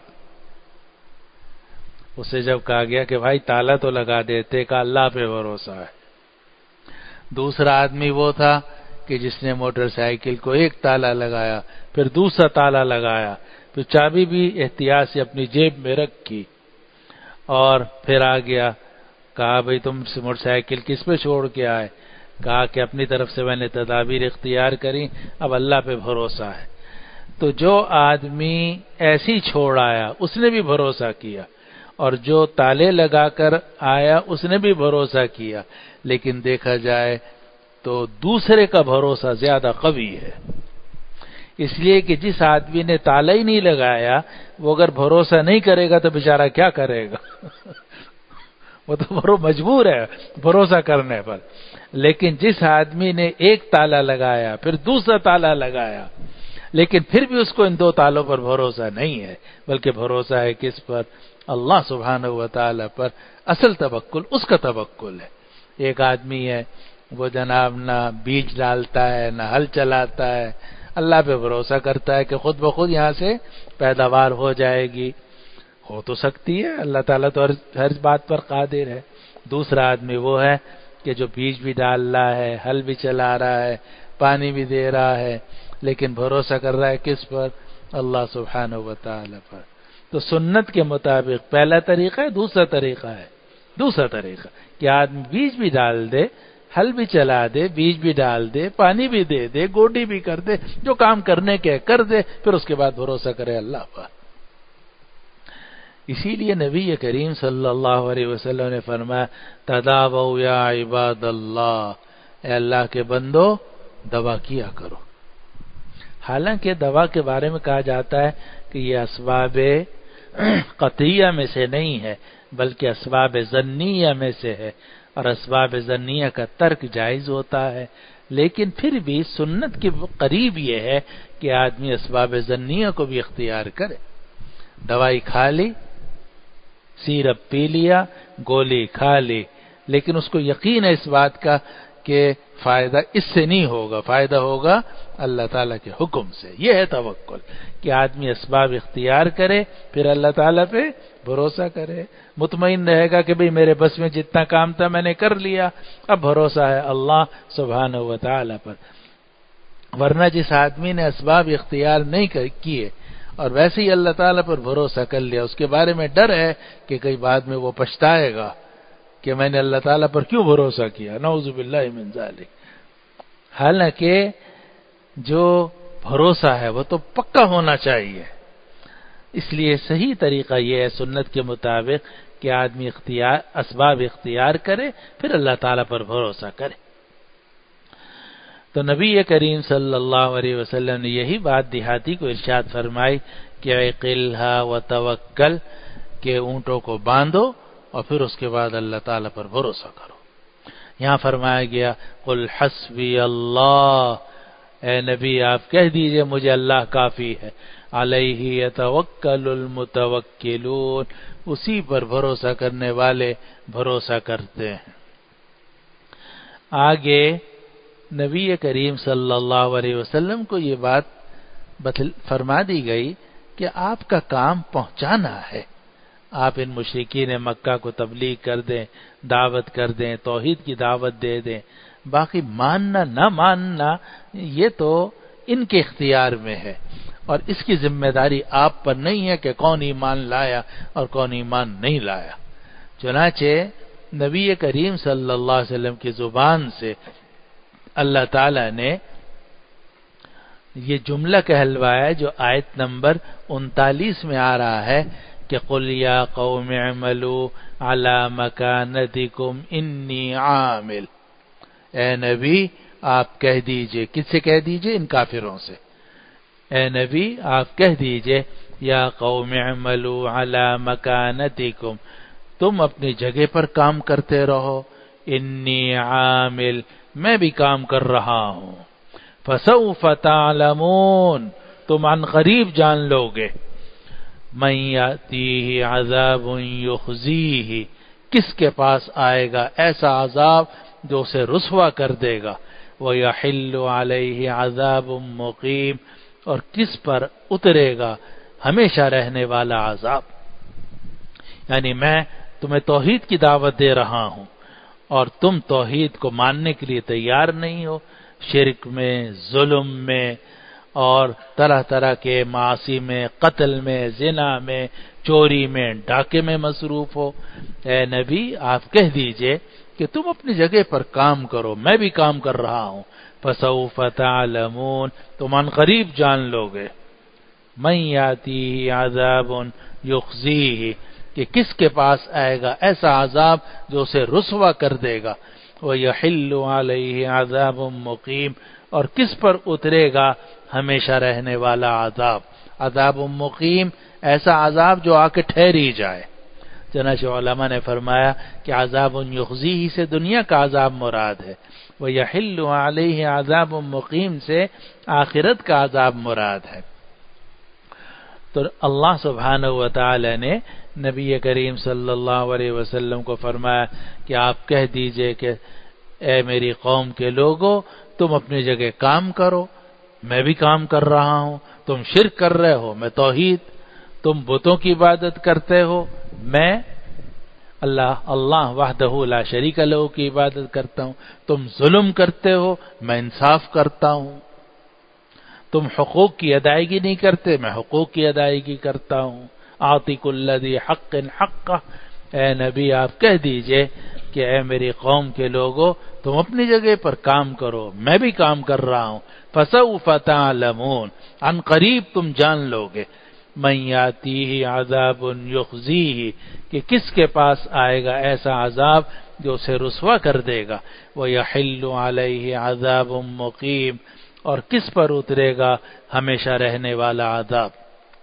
اسے جب کہا گیا کہ بھائی تالا تو لگا دیتے، کہ اللہ پہ بھروسہ ہے۔ دوسرا آدمی وہ تھا کہ جس نے موٹر سائیکل کو ایک تالا لگایا، پھر دوسرا تالا لگایا، پھر چابی بھی احتیاط سے اپنی جیب میں رکھی اور پھر آ گیا۔ کہا بھئی تم موٹر سائیکل کس پہ چھوڑ کے آئے؟ کہا کہ اپنی طرف سے میں نے تدابیر اختیار کری، اب اللہ پہ بھروسہ ہے۔ تو جو آدمی ایسی چھوڑ آیا اس نے بھی بھروسہ کیا، اور جو تالے لگا کر آیا اس نے بھی بھروسہ کیا، لیکن دیکھا جائے تو دوسرے کا بھروسہ زیادہ قوی ہے، اس لیے کہ جس آدمی نے تالا ہی نہیں لگایا وہ اگر بھروسہ نہیں کرے گا تو بیچارہ کیا کرے گا؟ وہ تو مجبور ہے بھروسہ کرنے پر۔ لیکن جس آدمی نے ایک تالا لگایا پھر دوسرا تالا لگایا، لیکن پھر بھی اس کو ان دو تالوں پر بھروسہ نہیں ہے، بلکہ بھروسہ ہے کس پر؟ اللہ سبحانہ و تعالی پر۔ اصل توکل اس کا توکل ہے۔ ایک آدمی ہے وہ جناب نہ بیج ڈالتا ہے نہ ہل چلاتا ہے، اللہ پہ بھروسہ کرتا ہے کہ خود بخود یہاں سے پیداوار ہو جائے گی، ہو تو سکتی ہے، اللہ تعالیٰ تو ہر ہر بات پر قادر ہے۔ دوسرا آدمی وہ ہے کہ جو بیج بھی ڈال رہا ہے، ہل بھی چلا رہا ہے، پانی بھی دے رہا ہے، لیکن بھروسہ کر رہا ہے کس پر؟ اللہ سبحانہ و تعالی پر۔ تو سنت کے مطابق پہلا طریقہ ہے، دوسرا طریقہ ہے، دوسرا طریقہ کہ آدمی بیج بھی ڈال دے، ہل بھی چلا دے، بیج بھی ڈال دے، پانی بھی دے دے، گوڈی بھی کر دے، جو کام کرنے کے کر دے، پھر اس کے بعد بھروسہ کرے اللہ پر۔ اسی لیے نبی کریم صلی اللہ علیہ وسلم نے فرمایا تداووا یا عباد اللہ، اے اللہ کے بندو دوا کیا کرو۔ حالانکہ دوا کے بارے میں کہا جاتا ہے کہ یہ اسباب قطعیہ میں سے نہیں ہے بلکہ اسباب ظنیہ میں سے ہے، اور اسباب ظنیہ کا ترک جائز ہوتا ہے، لیکن پھر بھی سنت کے قریب یہ ہے کہ آدمی اسباب ظنیہ کو بھی اختیار کرے۔ دوائی کھا لی، سیرپ پی لیا، گولی کھا لی، لیکن اس کو یقین ہے اس بات کا کہ فائدہ اس سے نہیں ہوگا، فائدہ ہوگا اللہ تعالیٰ کے حکم سے۔ یہ ہے توکل کہ آدمی اسباب اختیار کرے پھر اللہ تعالیٰ پہ بھروسہ کرے، مطمئن رہے گا کہ بھئی میرے بس میں جتنا کام تھا میں نے کر لیا، اب بھروسہ ہے اللہ سبحانہ و تعالیٰ پر۔ ورنہ جس آدمی نے اسباب اختیار نہیں کیے اور ویسے ہی اللہ تعالیٰ پر بھروسہ کر لیا، اس کے بارے میں ڈر ہے کہ کئی بعد میں وہ پچھتائے گا کہ میں نے اللہ تعالیٰ پر کیوں بھروسہ کیا، نعوذ باللہ من ذالک۔ حالانکہ جو بھروسہ ہے وہ تو پکا ہونا چاہیے، اس لیے صحیح طریقہ یہ ہے سنت کے مطابق کہ آدمی اختیار اسباب اختیار کرے پھر اللہ تعالیٰ پر بھروسہ کرے۔ تو نبی کریم صلی اللہ علیہ وسلم نے یہی بات دیہاتی کو ارشاد فرمائی کہ اعقلھا وتوکل، کہ اونٹوں کو باندھو اور پھر اس کے بعد اللہ تعالیٰ پر بھروسہ کرو۔ یہاں فرمایا گیا قل حسبی اللہ، اے نبی آپ کہہ دیجئے مجھے اللہ کافی ہے، علیہ یتوکل المتوکلون، اسی پر بھروسہ کرنے والے بھروسہ کرتے ہیں۔ آگے نبی کریم صلی اللہ علیہ وسلم کو یہ بات فرما دی گئی کہ آپ کا کام پہنچانا ہے. آپ ان مشرکین مکہ کو تبلیغ کر دیں، دعوت کر دیں، توحید کی دعوت دے دیں. باقی ماننا نہ ماننا یہ تو ان کے اختیار میں ہے، اور اس کی ذمہ داری آپ پر نہیں ہے کہ کون ایمان لایا اور کون ایمان نہیں لایا. چنانچہ نبی کریم صلی اللہ علیہ وسلم کی زبان سے اللہ تعالی نے یہ جملہ کہلوایا جو آیت نمبر انتالیس میں آ رہا ہے کہ قُلْ يَا قَوْمِ اعْمَلُوا عَلَى مَكَانَتِكُمْ إِنِّي عَامِلٌ. اے نبی آپ کہہ دیجئے، کس سے کہہ دیجئے؟ ان کافروں سے. اے نبی آپ کہہ دیجئے یا قوم اعملوا علی مکانتکم، تم اپنی جگہ پر کام کرتے رہو، انی عامل، میں بھی کام کر رہا ہوں. فسوف تعلمون، تم عن قریب جان لو گے. من یاتیہ عذاب یخزیہ، کس کے پاس آئے گا ایسا عذاب جو اسے رسوا کر دے گا. وَيَحِلُّ عَلَيْهِ عَذَابٌ مُقِيمٌ، اور کس پر اترے گا ہمیشہ رہنے والا عذاب. یعنی میں تمہیں توحید کی دعوت دے رہا ہوں اور تم توحید کو ماننے کے لیے تیار نہیں ہو، شرک میں، ظلم میں اور طرح طرح کے معاصی میں، قتل میں، زنا میں، چوری میں، ڈاکے میں مصروف ہو. اے نبی آپ کہہ دیجئے کہ تم اپنی جگہ پر کام کرو، میں بھی کام کر رہا ہوں. فسوف تعلمون، تم عن قریب جان لو گے. من یاتیہ عذاب یخزیہ، کہ کس کے پاس آئے گا ایسا عذاب جو اسے رسوا کر دے گا. وَيَحِلُّ عَلَيْهِ عَذَابٌ مُقِيمٌ، اور کس پر اترے گا ہمیشہ رہنے والا عذاب. عذاب مقیم، ایسا عذاب جو آ کے ٹھہر ہی جائے. چنانچہ علماء نے فرمایا کہ عذاب یخزیہ سے دنیا کا عذاب مراد ہے، وَيَحِلُّ عَلَيْهِ عَذَابٌ مُقِيمٌ سے آخرت کا عذاب مراد ہے. تو اللہ سبحانہ و تعالی نے نبی کریم صلی اللہ علیہ وسلم کو فرمایا کہ آپ کہہ دیجئے کہ اے میری قوم کے لوگوں، تم اپنی جگہ کام کرو، میں بھی کام کر رہا ہوں. تم شرک کر رہے ہو، میں توحید. تم بتوں کی عبادت کرتے ہو، میں اللہ اللہ وحدہ لا شریک لہ کی عبادت کرتا ہوں. تم ظلم کرتے ہو، میں انصاف کرتا ہوں. تم حقوق کی ادائیگی نہیں کرتے، میں حقوق کی ادائیگی کرتا ہوں. آتی کل ذی حق حقہ. اے نبی آپ کہہ دیجئے کہ اے میری قوم کے لوگوں، تم اپنی جگہ پر کام کرو، میں بھی کام کر رہا ہوں. فسوف تعلمون، عن قریب تم جان لو گے. من یاتیہ عذاب یخزیہ، کہ کس کے پاس آئے گا ایسا عذاب جو اسے رسوا کر دے گا. وَيَحِلُّ عَلَيْهِ عَذَابٌ مُقِيمٌ، اور کس پر اترے گا ہمیشہ رہنے والا عذاب.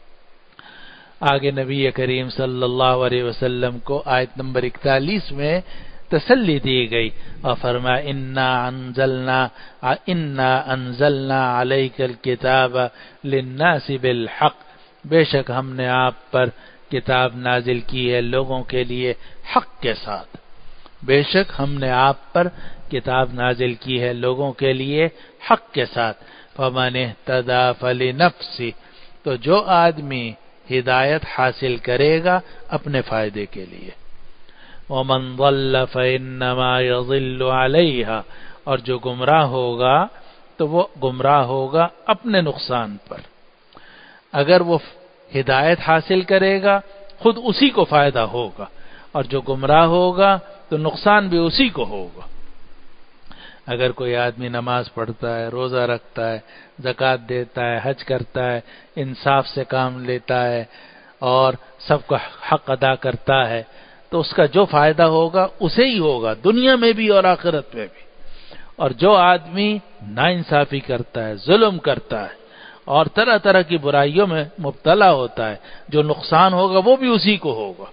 آگے نبی کریم صلی اللہ علیہ وسلم کو آیت نمبر اکتالیس میں تسلی دی گئی اور فرمایا انا انزلنا انا انزلنا علیک الکتاب للناس بالحق، بے شک ہم نے آپ پر کتاب نازل کی ہے لوگوں کے لیے حق کے ساتھ. بے شک ہم نے آپ پر کتاب نازل کی ہے لوگوں کے لیے حق کے ساتھ. فمن اہتدی فلنفسہ، تو جو آدمی ہدایت حاصل کرے گا اپنے فائدے کے لیے. ومن ضل فانما یضل علیہا، اور جو گمراہ ہوگا تو وہ گمراہ ہوگا اپنے نقصان پر. اگر وہ ہدایت حاصل کرے گا خود اسی کو فائدہ ہوگا، اور جو گمراہ ہوگا تو نقصان بھی اسی کو ہوگا. اگر کوئی آدمی نماز پڑھتا ہے، روزہ رکھتا ہے، زکوٰۃ دیتا ہے، حج کرتا ہے، انصاف سے کام لیتا ہے اور سب کا حق ادا کرتا ہے، تو اس کا جو فائدہ ہوگا اسے ہی ہوگا، دنیا میں بھی اور آخرت میں بھی. اور جو آدمی ناانصافی کرتا ہے، ظلم کرتا ہے اور طرح طرح کی برائیوں میں مبتلا ہوتا ہے، جو نقصان ہوگا وہ بھی اسی کو ہوگا.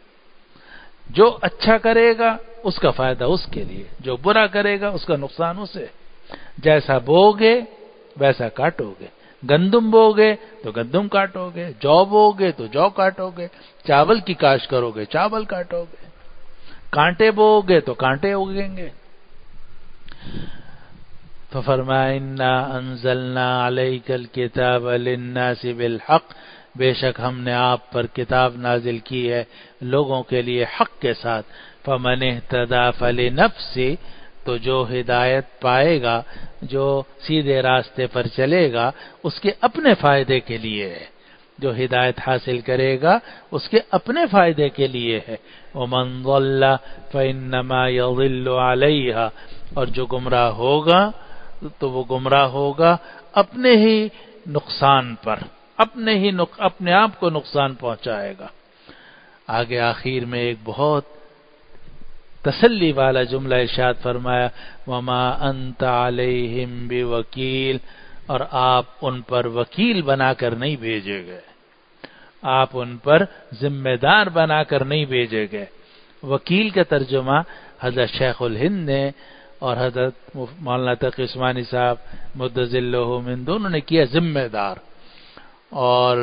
جو اچھا کرے گا اس کا فائدہ اس کے لیے، جو برا کرے گا اس کا نقصان اسے. جیسا بوگے ویسا کاٹو گے. گندم بوگے تو گندم کاٹو گے، جو بوگے تو جو کاٹو گے. چاول کی کاشت کرو گے چاول کاٹو گے. کانٹے بوگے تو کانٹے اگیں گے. تو فرمایا انا انزلنا علیک الکتاب للناس بالحق، بے شک ہم نے آپ پر کتاب نازل کی ہے لوگوں کے لیے حق کے ساتھ، فمن اہتدی فلنفسہ، تو جو ہدایت پائے گا، جو سیدھے راستے پر چلے گا، اس کے اپنے فائدے کے لیے ہے، جو ہدایت حاصل کرے گا اس کے اپنے فائدے کے لیے ہے، ومن ضل فانما یضل علیہا، اور جو گمراہ ہوگا تو وہ گمراہ ہوگا اپنے ہی نقصان پر، اپنے ہی نق... اپنے آپ کو نقصان پہنچائے گا۔ آگے آخر میں ایک بہت تسلی والا جملہ ارشاد فرمایا، وما انت علیہم بوکیل، اور آپ ان پر وکیل بنا کر نہیں بھیجے گئے، آپ ان پر ذمہ دار بنا کر نہیں بھیجے گئے۔ وکیل کا ترجمہ حضرت شیخ الہند نے اور حضرت مولانا تقی عثمانی صاحب مدظ اللہ من دونوں نے کیا ذمہ دار، اور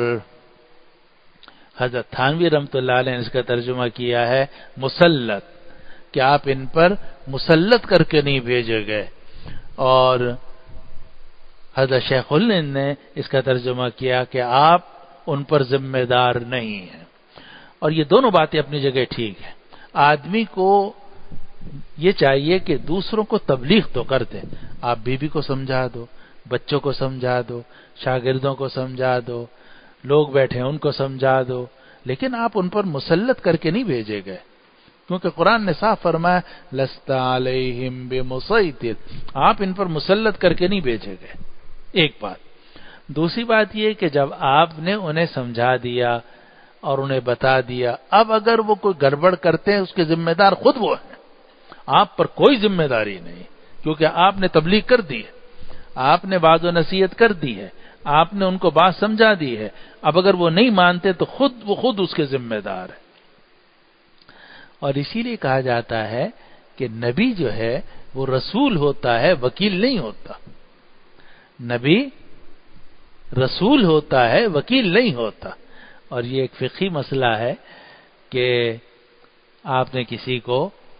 حضرت تھانوی رحمۃ اللہ علیہ نے اس کا ترجمہ کیا ہے مسلط، کہ آپ ان پر مسلط کر کے نہیں بھیجے گئے، اور حضرت شیخ الہند نے اس کا ترجمہ کیا کہ آپ ان پر ذمہ دار نہیں ہیں۔ اور یہ دونوں باتیں اپنی جگہ ٹھیک ہیں۔ آدمی کو یہ چاہیے کہ دوسروں کو تبلیغ تو کر دے، آپ بیوی کو سمجھا دو، بچوں کو سمجھا دو، شاگردوں کو سمجھا دو، لوگ بیٹھے ہیں ان کو سمجھا دو، لیکن آپ ان پر مسلط کر کے نہیں بھیجے گئے، کیونکہ قرآن نے صاف فرمایا لست علیہم بمسیطر، آپ ان پر مسلط کر کے نہیں بھیجے گئے۔ ایک بات۔ دوسری بات یہ کہ جب آپ نے انہیں سمجھا دیا اور انہیں بتا دیا، اب اگر وہ کوئی گڑبڑ کرتے ہیں اس کے ذمہ دار خود وہ ہیں، آپ پر کوئی ذمہ داری نہیں، کیونکہ آپ نے تبلیغ کر دی ہے، آپ نے وعظ و نصیحت کر دی ہے، آپ نے ان کو بات سمجھا دی ہے، اب اگر وہ نہیں مانتے تو خود وہ خود اس کے ذمہ دار ہے۔ اور اسی لیے کہا جاتا ہے کہ نبی جو ہے وہ رسول ہوتا ہے، وکیل نہیں ہوتا۔ نبی رسول ہوتا ہے، وکیل نہیں ہوتا۔ اور یہ ایک فقہی مسئلہ ہے کہ آپ نے کسی کو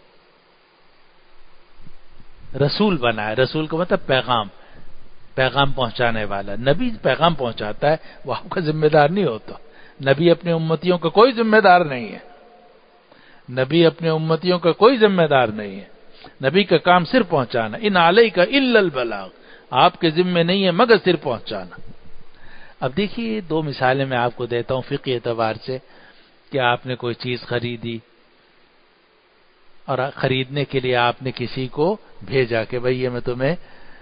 رسول بنایا، رسول کا مطلب پیغام پیغام پہنچانے والا، نبی پیغام پہنچاتا ہے، وہ آپ کا ذمہ دار نہیں ہوتا۔ نبی اپنے امتیوں کا کوئی ذمہ دار نہیں ہے، نبی اپنے امتیوں کا کوئی ذمہ دار نہیں ہے، نبی کا کام صرف پہنچانا، ان علیک الا البلاغ، آپ کے ذمہ نہیں ہے مگر صرف پہنچانا۔ اب دیکھیے دو مثالیں میں آپ کو دیتا ہوں فقہی اعتبار سے، کہ آپ نے کوئی چیز خریدی اور خریدنے کے لیے آپ نے کسی کو بھیجا کہ بھئی یہ میں تمہیں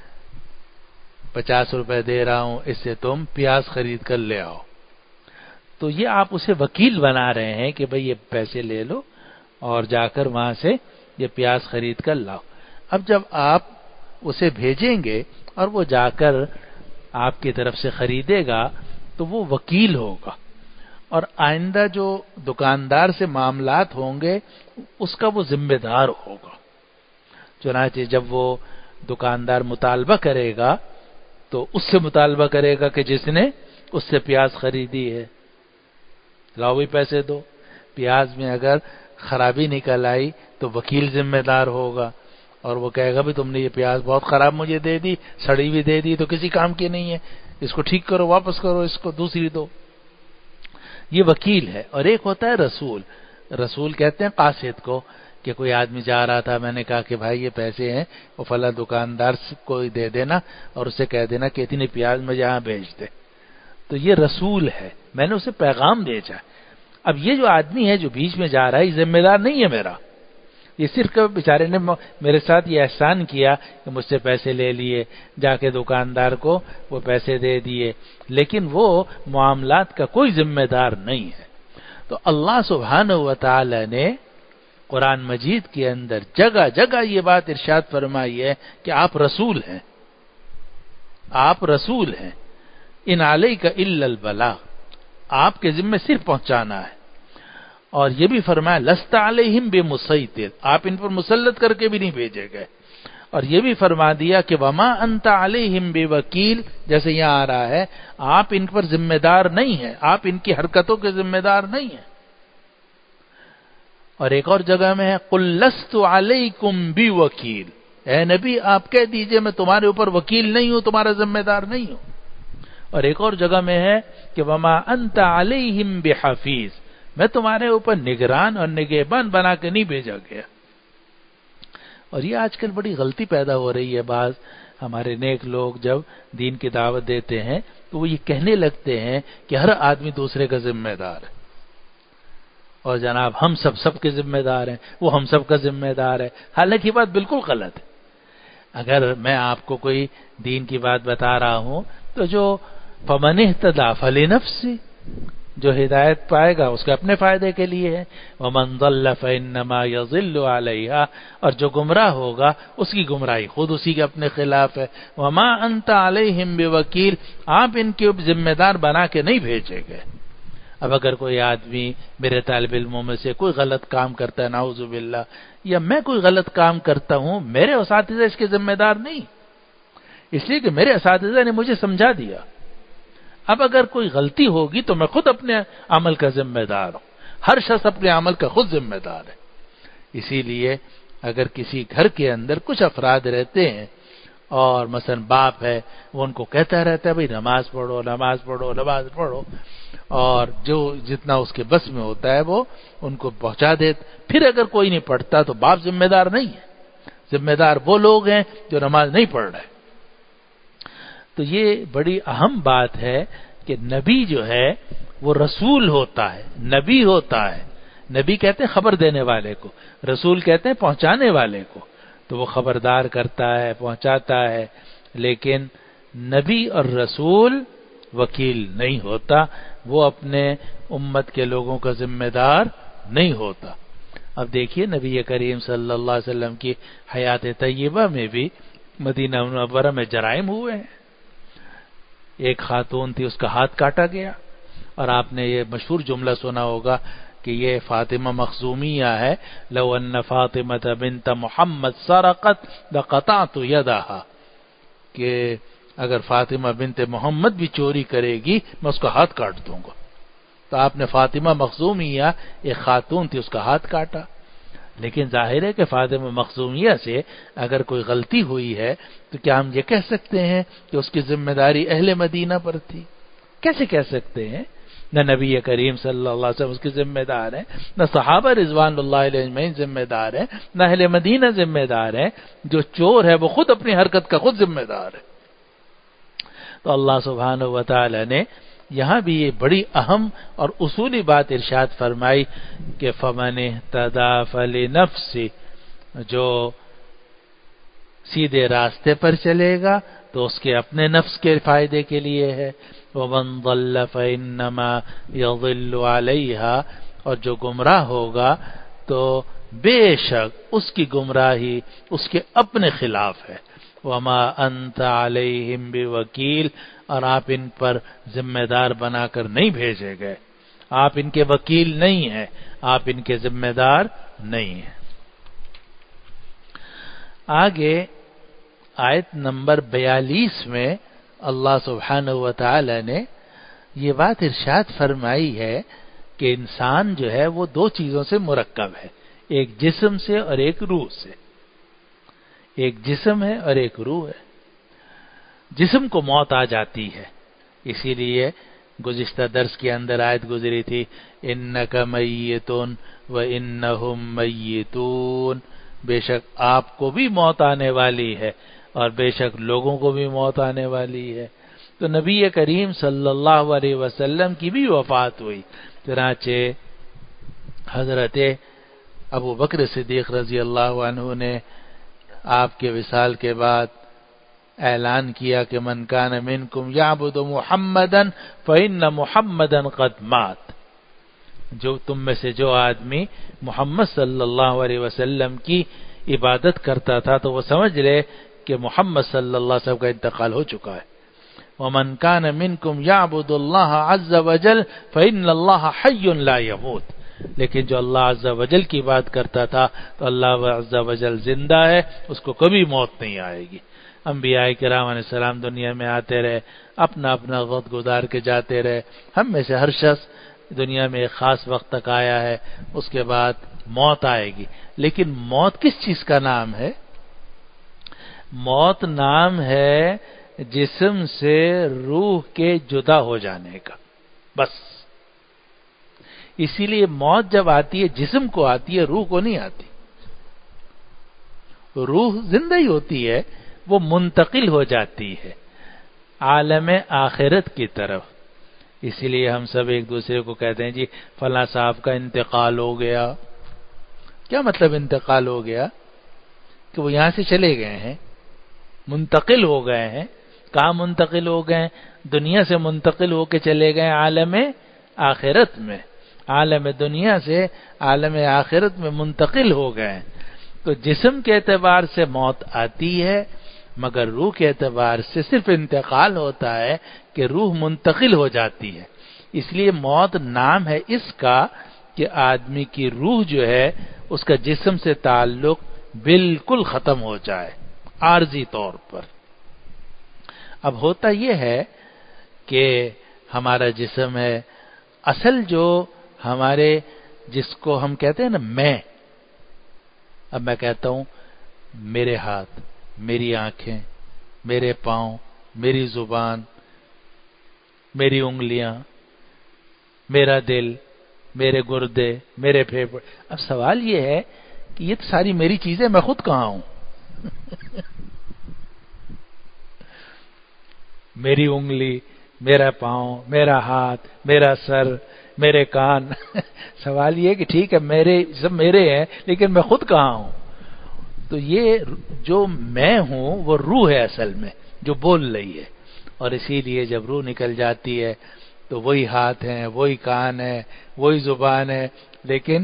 پچاس روپے دے رہا ہوں، اس سے تم پیاز خرید کر لے آؤ، تو یہ آپ اسے وکیل بنا رہے ہیں کہ بھئی یہ پیسے لے لو اور جا کر وہاں سے یہ پیاز خرید کر لاؤ۔ اب جب آپ اسے بھیجیں گے اور وہ جا کر آپ کی طرف سے خریدے گا تو وہ وکیل ہوگا، اور آئندہ جو دکاندار سے معاملات ہوں گے اس کا وہ ذمہ دار ہوگا۔ چنانچہ جب وہ دکاندار مطالبہ کرے گا تو اس سے مطالبہ کرے گا کہ جس نے اس سے پیاز خریدی ہے، لاؤ بھی پیسے دو۔ پیاز میں اگر خرابی نکل آئی تو وکیل ذمہ دار ہوگا، اور وہ کہے گا بھی تم نے یہ پیاز بہت خراب مجھے دے دی، سڑی بھی دے دی، تو کسی کام کی نہیں ہے، اس کو ٹھیک کرو، واپس کرو، اس کو دوسری دو۔ یہ وکیل ہے۔ اور ایک ہوتا ہے رسول۔ رسول کہتے ہیں قاصد کو، کہ کوئی آدمی جا رہا تھا، میں نے کہا کہ بھائی یہ پیسے ہیں، وہ فلاں دکاندار کو دے دینا اور اسے کہہ دینا کہ اتنی پیاز مجھے یہاں بھیج دے، تو یہ رسول ہے، میں نے اسے پیغام بھیجا۔ اب یہ جو آدمی ہے جو بیچ میں جا رہا ہے، یہ ذمہ دار نہیں ہے میرا، یہ صرف بیچارے نے میرے ساتھ یہ احسان کیا کہ مجھ سے پیسے لے لیے، جا کے دکاندار کو وہ پیسے دے دیے، لیکن وہ معاملات کا کوئی ذمہ دار نہیں ہے۔ تو اللہ سبحانہ و تعالی نے قرآن مجید کے اندر جگہ جگہ یہ بات ارشاد فرمائی ہے کہ آپ رسول ہیں، آپ رسول ہیں، ان علیک الا البلاغ، آپ کے ذمہ صرف پہنچانا ہے۔ اور یہ بھی فرمایا لست علیہم بمسیطر، آپ ان پر مسلط کر کے بھی نہیں بھیجے گئے۔ اور یہ بھی فرما دیا کہ وما انت علیہم بوکیل، جیسے یہاں آ رہا ہے آپ ان پر ذمہ دار نہیں ہیں، آپ ان کی حرکتوں کے ذمہ دار نہیں ہیں۔ اور ایک اور جگہ میں ہے قل لست علیکم بوکیل، اے نبی آپ کہہ دیجئے میں تمہارے اوپر وکیل نہیں ہوں، تمہارا ذمہ دار نہیں ہوں۔ اور ایک اور جگہ میں ہے کہ وما انت علیہم بحفیظ، میں تمہارے اوپر نگران اور نگہبان بنا کے نہیں بھیجا گیا۔ اور یہ آج کل بڑی غلطی پیدا ہو رہی ہے، بعض ہمارے نیک لوگ جب دین کی دعوت دیتے ہیں تو وہ یہ کہنے لگتے ہیں کہ ہر آدمی دوسرے کا ذمہ دار ہے، اور جناب ہم سب سب کے ذمہ دار ہیں، وہ ہم سب کا ذمہ دار ہے۔ حالانکہ یہ بات بالکل غلط ہے۔ اگر میں آپ کو کوئی دین کی بات بتا رہا ہوں تو جو فمن اہتدی فلنفسہ، جو ہدایت پائے گا اس کے اپنے فائدے کے لیے ہے، ومن ضل فانما یضل علیہا، اور جو گمراہ ہوگا اس کی گمراہی خود اسی کے اپنے خلاف ہے۔ وما انت علیہم بوکیل، آپ ان کے ذمہ دار بنا کے نہیں بھیجے گئے۔ اب اگر کوئی آدمی میرے طالب علموں میں سے کوئی غلط کام کرتا ہے، نعوذ باللہ، یا میں کوئی غلط کام کرتا ہوں، میرے اساتذہ اس کے ذمہ دار نہیں، اس لیے کہ میرے اساتذہ نے مجھے سمجھا دیا۔ اب اگر کوئی غلطی ہوگی تو میں خود اپنے عمل کا ذمہ دار ہوں، ہر شخص اپنے عمل کا خود ذمہ دار ہے۔ اسی لیے اگر کسی گھر کے اندر کچھ افراد رہتے ہیں اور مثلا باپ ہے، وہ ان کو کہتا رہتا ہے بھئی نماز پڑھو نماز پڑھو نماز پڑھو، اور جو جتنا اس کے بس میں ہوتا ہے وہ ان کو پہنچا دیتا، پھر اگر کوئی نہیں پڑھتا تو باپ ذمہ دار نہیں ہے، ذمہ دار وہ لوگ ہیں جو نماز نہیں پڑھ رہے۔ تو یہ بڑی اہم بات ہے کہ نبی جو ہے وہ رسول ہوتا ہے، نبی ہوتا ہے۔ نبی کہتے ہیں خبر دینے والے کو، رسول کہتے ہیں پہنچانے والے کو، تو وہ خبردار کرتا ہے، پہنچاتا ہے، لیکن نبی اور رسول وکیل نہیں ہوتا، وہ اپنے امت کے لوگوں کا ذمہ دار نہیں ہوتا۔ اب دیکھیے نبی کریم صلی اللہ علیہ وسلم کی حیات طیبہ میں بھی مدینہ منورہ میں جرائم ہوئے ہیں۔ ایک خاتون تھی، اس کا ہاتھ کاٹا گیا، اور آپ نے یہ مشہور جملہ سنا ہوگا کہ یہ فاطمہ مخزومیہ ہے، لو ان فاطمہ بنت محمد سرقت لقطعت یدہا، کہ اگر فاطمہ بنت محمد بھی چوری کرے گی میں اس کا ہاتھ کاٹ دوں گا۔ تو آپ نے فاطمہ مخزومیہ ایک خاتون تھی، اس کا ہاتھ کاٹا۔ لیکن ظاہر ہے کہ فاطمہ مخزومیہ سے اگر کوئی غلطی ہوئی ہے تو کیا ہم یہ کہہ سکتے ہیں کہ اس کی ذمہ داری اہل مدینہ پر تھی؟ کیسے کہہ سکتے ہیں؟ نہ نبی کریم صلی اللہ علیہ وسلم اس کے ذمہ دار ہیں، نہ صحابہ رضوان اللہ علیہ اجمعین ذمہ دار ہیں، نہ اہل مدینہ ذمہ دار ہیں۔ جو چور ہے وہ خود اپنی حرکت کا خود ذمہ دار ہے۔ تو اللہ سبحانہ و تعالی نے یہاں بھی یہ بڑی اہم اور اصولی بات ارشاد فرمائی کہ فمن اہتدی فلنفسہ، جو سیدھے راستے پر چلے گا تو اس کے اپنے نفس کے فائدے کے لیے ہے، ومن ضل فانما یضل علیہا، اور جو گمراہ ہوگا تو بے شک اس کی گمراہی اس کے اپنے خلاف ہے۔ وما انت علیہم بوکیل، اور آپ ان پر ذمہ دار بنا کر نہیں بھیجے گئے، آپ ان کے وکیل نہیں ہیں، آپ ان کے ذمہ دار نہیں ہیں۔ آگے آیت نمبر بیالیس میں اللہ سبحانہ و تعالی نے یہ بات ارشاد فرمائی ہے کہ انسان جو ہے وہ دو چیزوں سے مرکب ہے، ایک جسم سے اور ایک روح سے۔ ایک جسم ہے اور ایک روح ہے۔ جسم کو موت آ جاتی ہے، اسی لیے گزشتہ درس کے اندر آیت گزری تھی انک میتون وانہم میتون، بے شک آپ کو بھی موت آنے والی ہے اور بے شک لوگوں کو بھی موت آنے والی ہے۔ تو نبی کریم صلی اللہ علیہ وسلم کی بھی وفات ہوئی، چنانچہ حضرت ابو بکر صدیق رضی اللہ عنہ نے آپ کے وصال کے بعد اعلان کیا کہ من کان منکم یعبد محمدا فإن محمدا قد مات، جو تم میں سے جو آدمی محمد صلی اللہ علیہ وسلم کی عبادت کرتا تھا تو وہ سمجھ لے کہ محمد صلی اللہ علیہ وسلم کا انتقال ہو چکا ہے۔ ومن کان منکم یعبد اللہ عز وجل فإن اللہ حی لا یموت، لیکن جو اللہ عز و جل کی بات کرتا تھا تو اللہ عز و جل زندہ ہے، اس کو کبھی موت نہیں آئے گی۔ انبیاء کرام علیہ السلام دنیا میں آتے رہے، اپنا اپنا وقت گزار کے جاتے رہے، ہم میں سے ہر شخص دنیا میں ایک خاص وقت تک آیا ہے، اس کے بعد موت آئے گی۔ لیکن موت کس چیز کا نام ہے؟ موت نام ہے جسم سے روح کے جدا ہو جانے کا، بس۔ اسی لیے موت جب آتی ہے جسم کو آتی ہے، روح کو نہیں آتی۔ روح زندہ ہی ہوتی ہے، وہ منتقل ہو جاتی ہے عالم آخرت کی طرف۔ اسی لیے ہم سب ایک دوسرے کو کہتے ہیں جی فلاں صاحب کا انتقال ہو گیا۔ کیا مطلب انتقال ہو گیا؟ کہ وہ یہاں سے چلے گئے ہیں، منتقل ہو گئے ہیں۔ کہاں منتقل ہو گئے؟ دنیا سے منتقل ہو کے چلے گئے عالم آخرت میں، عالم دنیا سے عالم آخرت میں منتقل ہو گئے۔ تو جسم کے اعتبار سے موت آتی ہے، مگر روح کے اعتبار سے صرف انتقال ہوتا ہے کہ روح منتقل ہو جاتی ہے۔ اس لیے موت نام ہے اس کا کہ آدمی کی روح جو ہے اس کا جسم سے تعلق بالکل ختم ہو جائے عارضی طور پر۔ اب ہوتا یہ ہے کہ ہمارا جسم ہے، اصل جو ہمارے جس کو ہم کہتے ہیں نا میں، اب میں کہتا ہوں میرے ہاتھ، میری آنکھیں، میرے پاؤں، میری زبان، میری انگلیاں، میرا دل، میرے گردے، میرے پھیپھڑے۔ اب سوال یہ ہے کہ یہ تو ساری میری چیزیں، میں خود کہاں ہوں؟ میری انگلی، میرا پاؤں، میرا ہاتھ، میرا سر، میرے کان۔ سوال یہ کہ ٹھیک ہے میرے سب میرے ہیں، لیکن میں خود کہاں ہوں؟ تو یہ جو میں ہوں وہ روح ہے اصل میں جو بول رہی ہے، اور اسی لیے جب روح نکل جاتی ہے تو وہی ہاتھ ہیں، وہی کان ہے، وہی زبان ہے، لیکن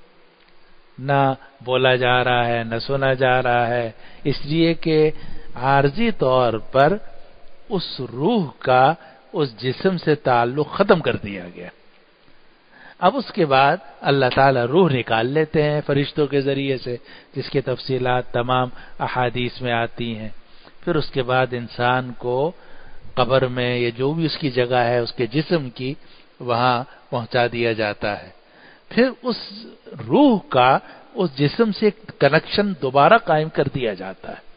نہ بولا جا رہا ہے نہ سنا جا رہا ہے، اس لیے کہ عارضی طور پر اس روح کا اس جسم سے تعلق ختم کر دیا گیا۔ اب اس کے بعد اللہ تعالیٰ روح نکال لیتے ہیں فرشتوں کے ذریعے سے، جس کی تفصیلات تمام احادیث میں آتی ہیں۔ پھر اس کے بعد انسان کو قبر میں یا جو بھی اس کی جگہ ہے اس کے جسم کی، وہاں پہنچا دیا جاتا ہے۔ پھر اس روح کا اس جسم سے کنیکشن دوبارہ قائم کر دیا جاتا ہے،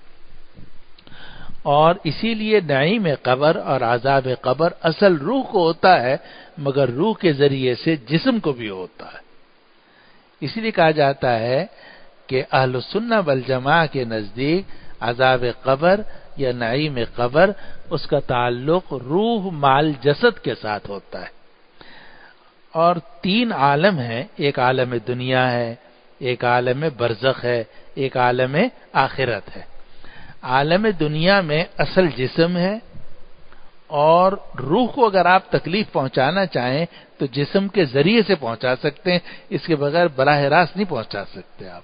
اور اسی لیے نعیم قبر اور عذاب قبر اصل روح کو ہوتا ہے، مگر روح کے ذریعے سے جسم کو بھی ہوتا ہے۔ اسی لیے کہا جاتا ہے کہ اہل السنہ والجماعہ کے نزدیک عذاب قبر یا نعیم قبر اس کا تعلق روح مال جسد کے ساتھ ہوتا ہے۔ اور تین عالم ہیں، ایک عالم دنیا ہے، ایک عالم برزخ ہے، ایک عالم آخرت ہے۔ عالم دنیا میں اصل جسم ہے، اور روح کو اگر آپ تکلیف پہنچانا چاہیں تو جسم کے ذریعے سے پہنچا سکتے ہیں، اس کے بغیر براہ راست نہیں پہنچا سکتے آپ۔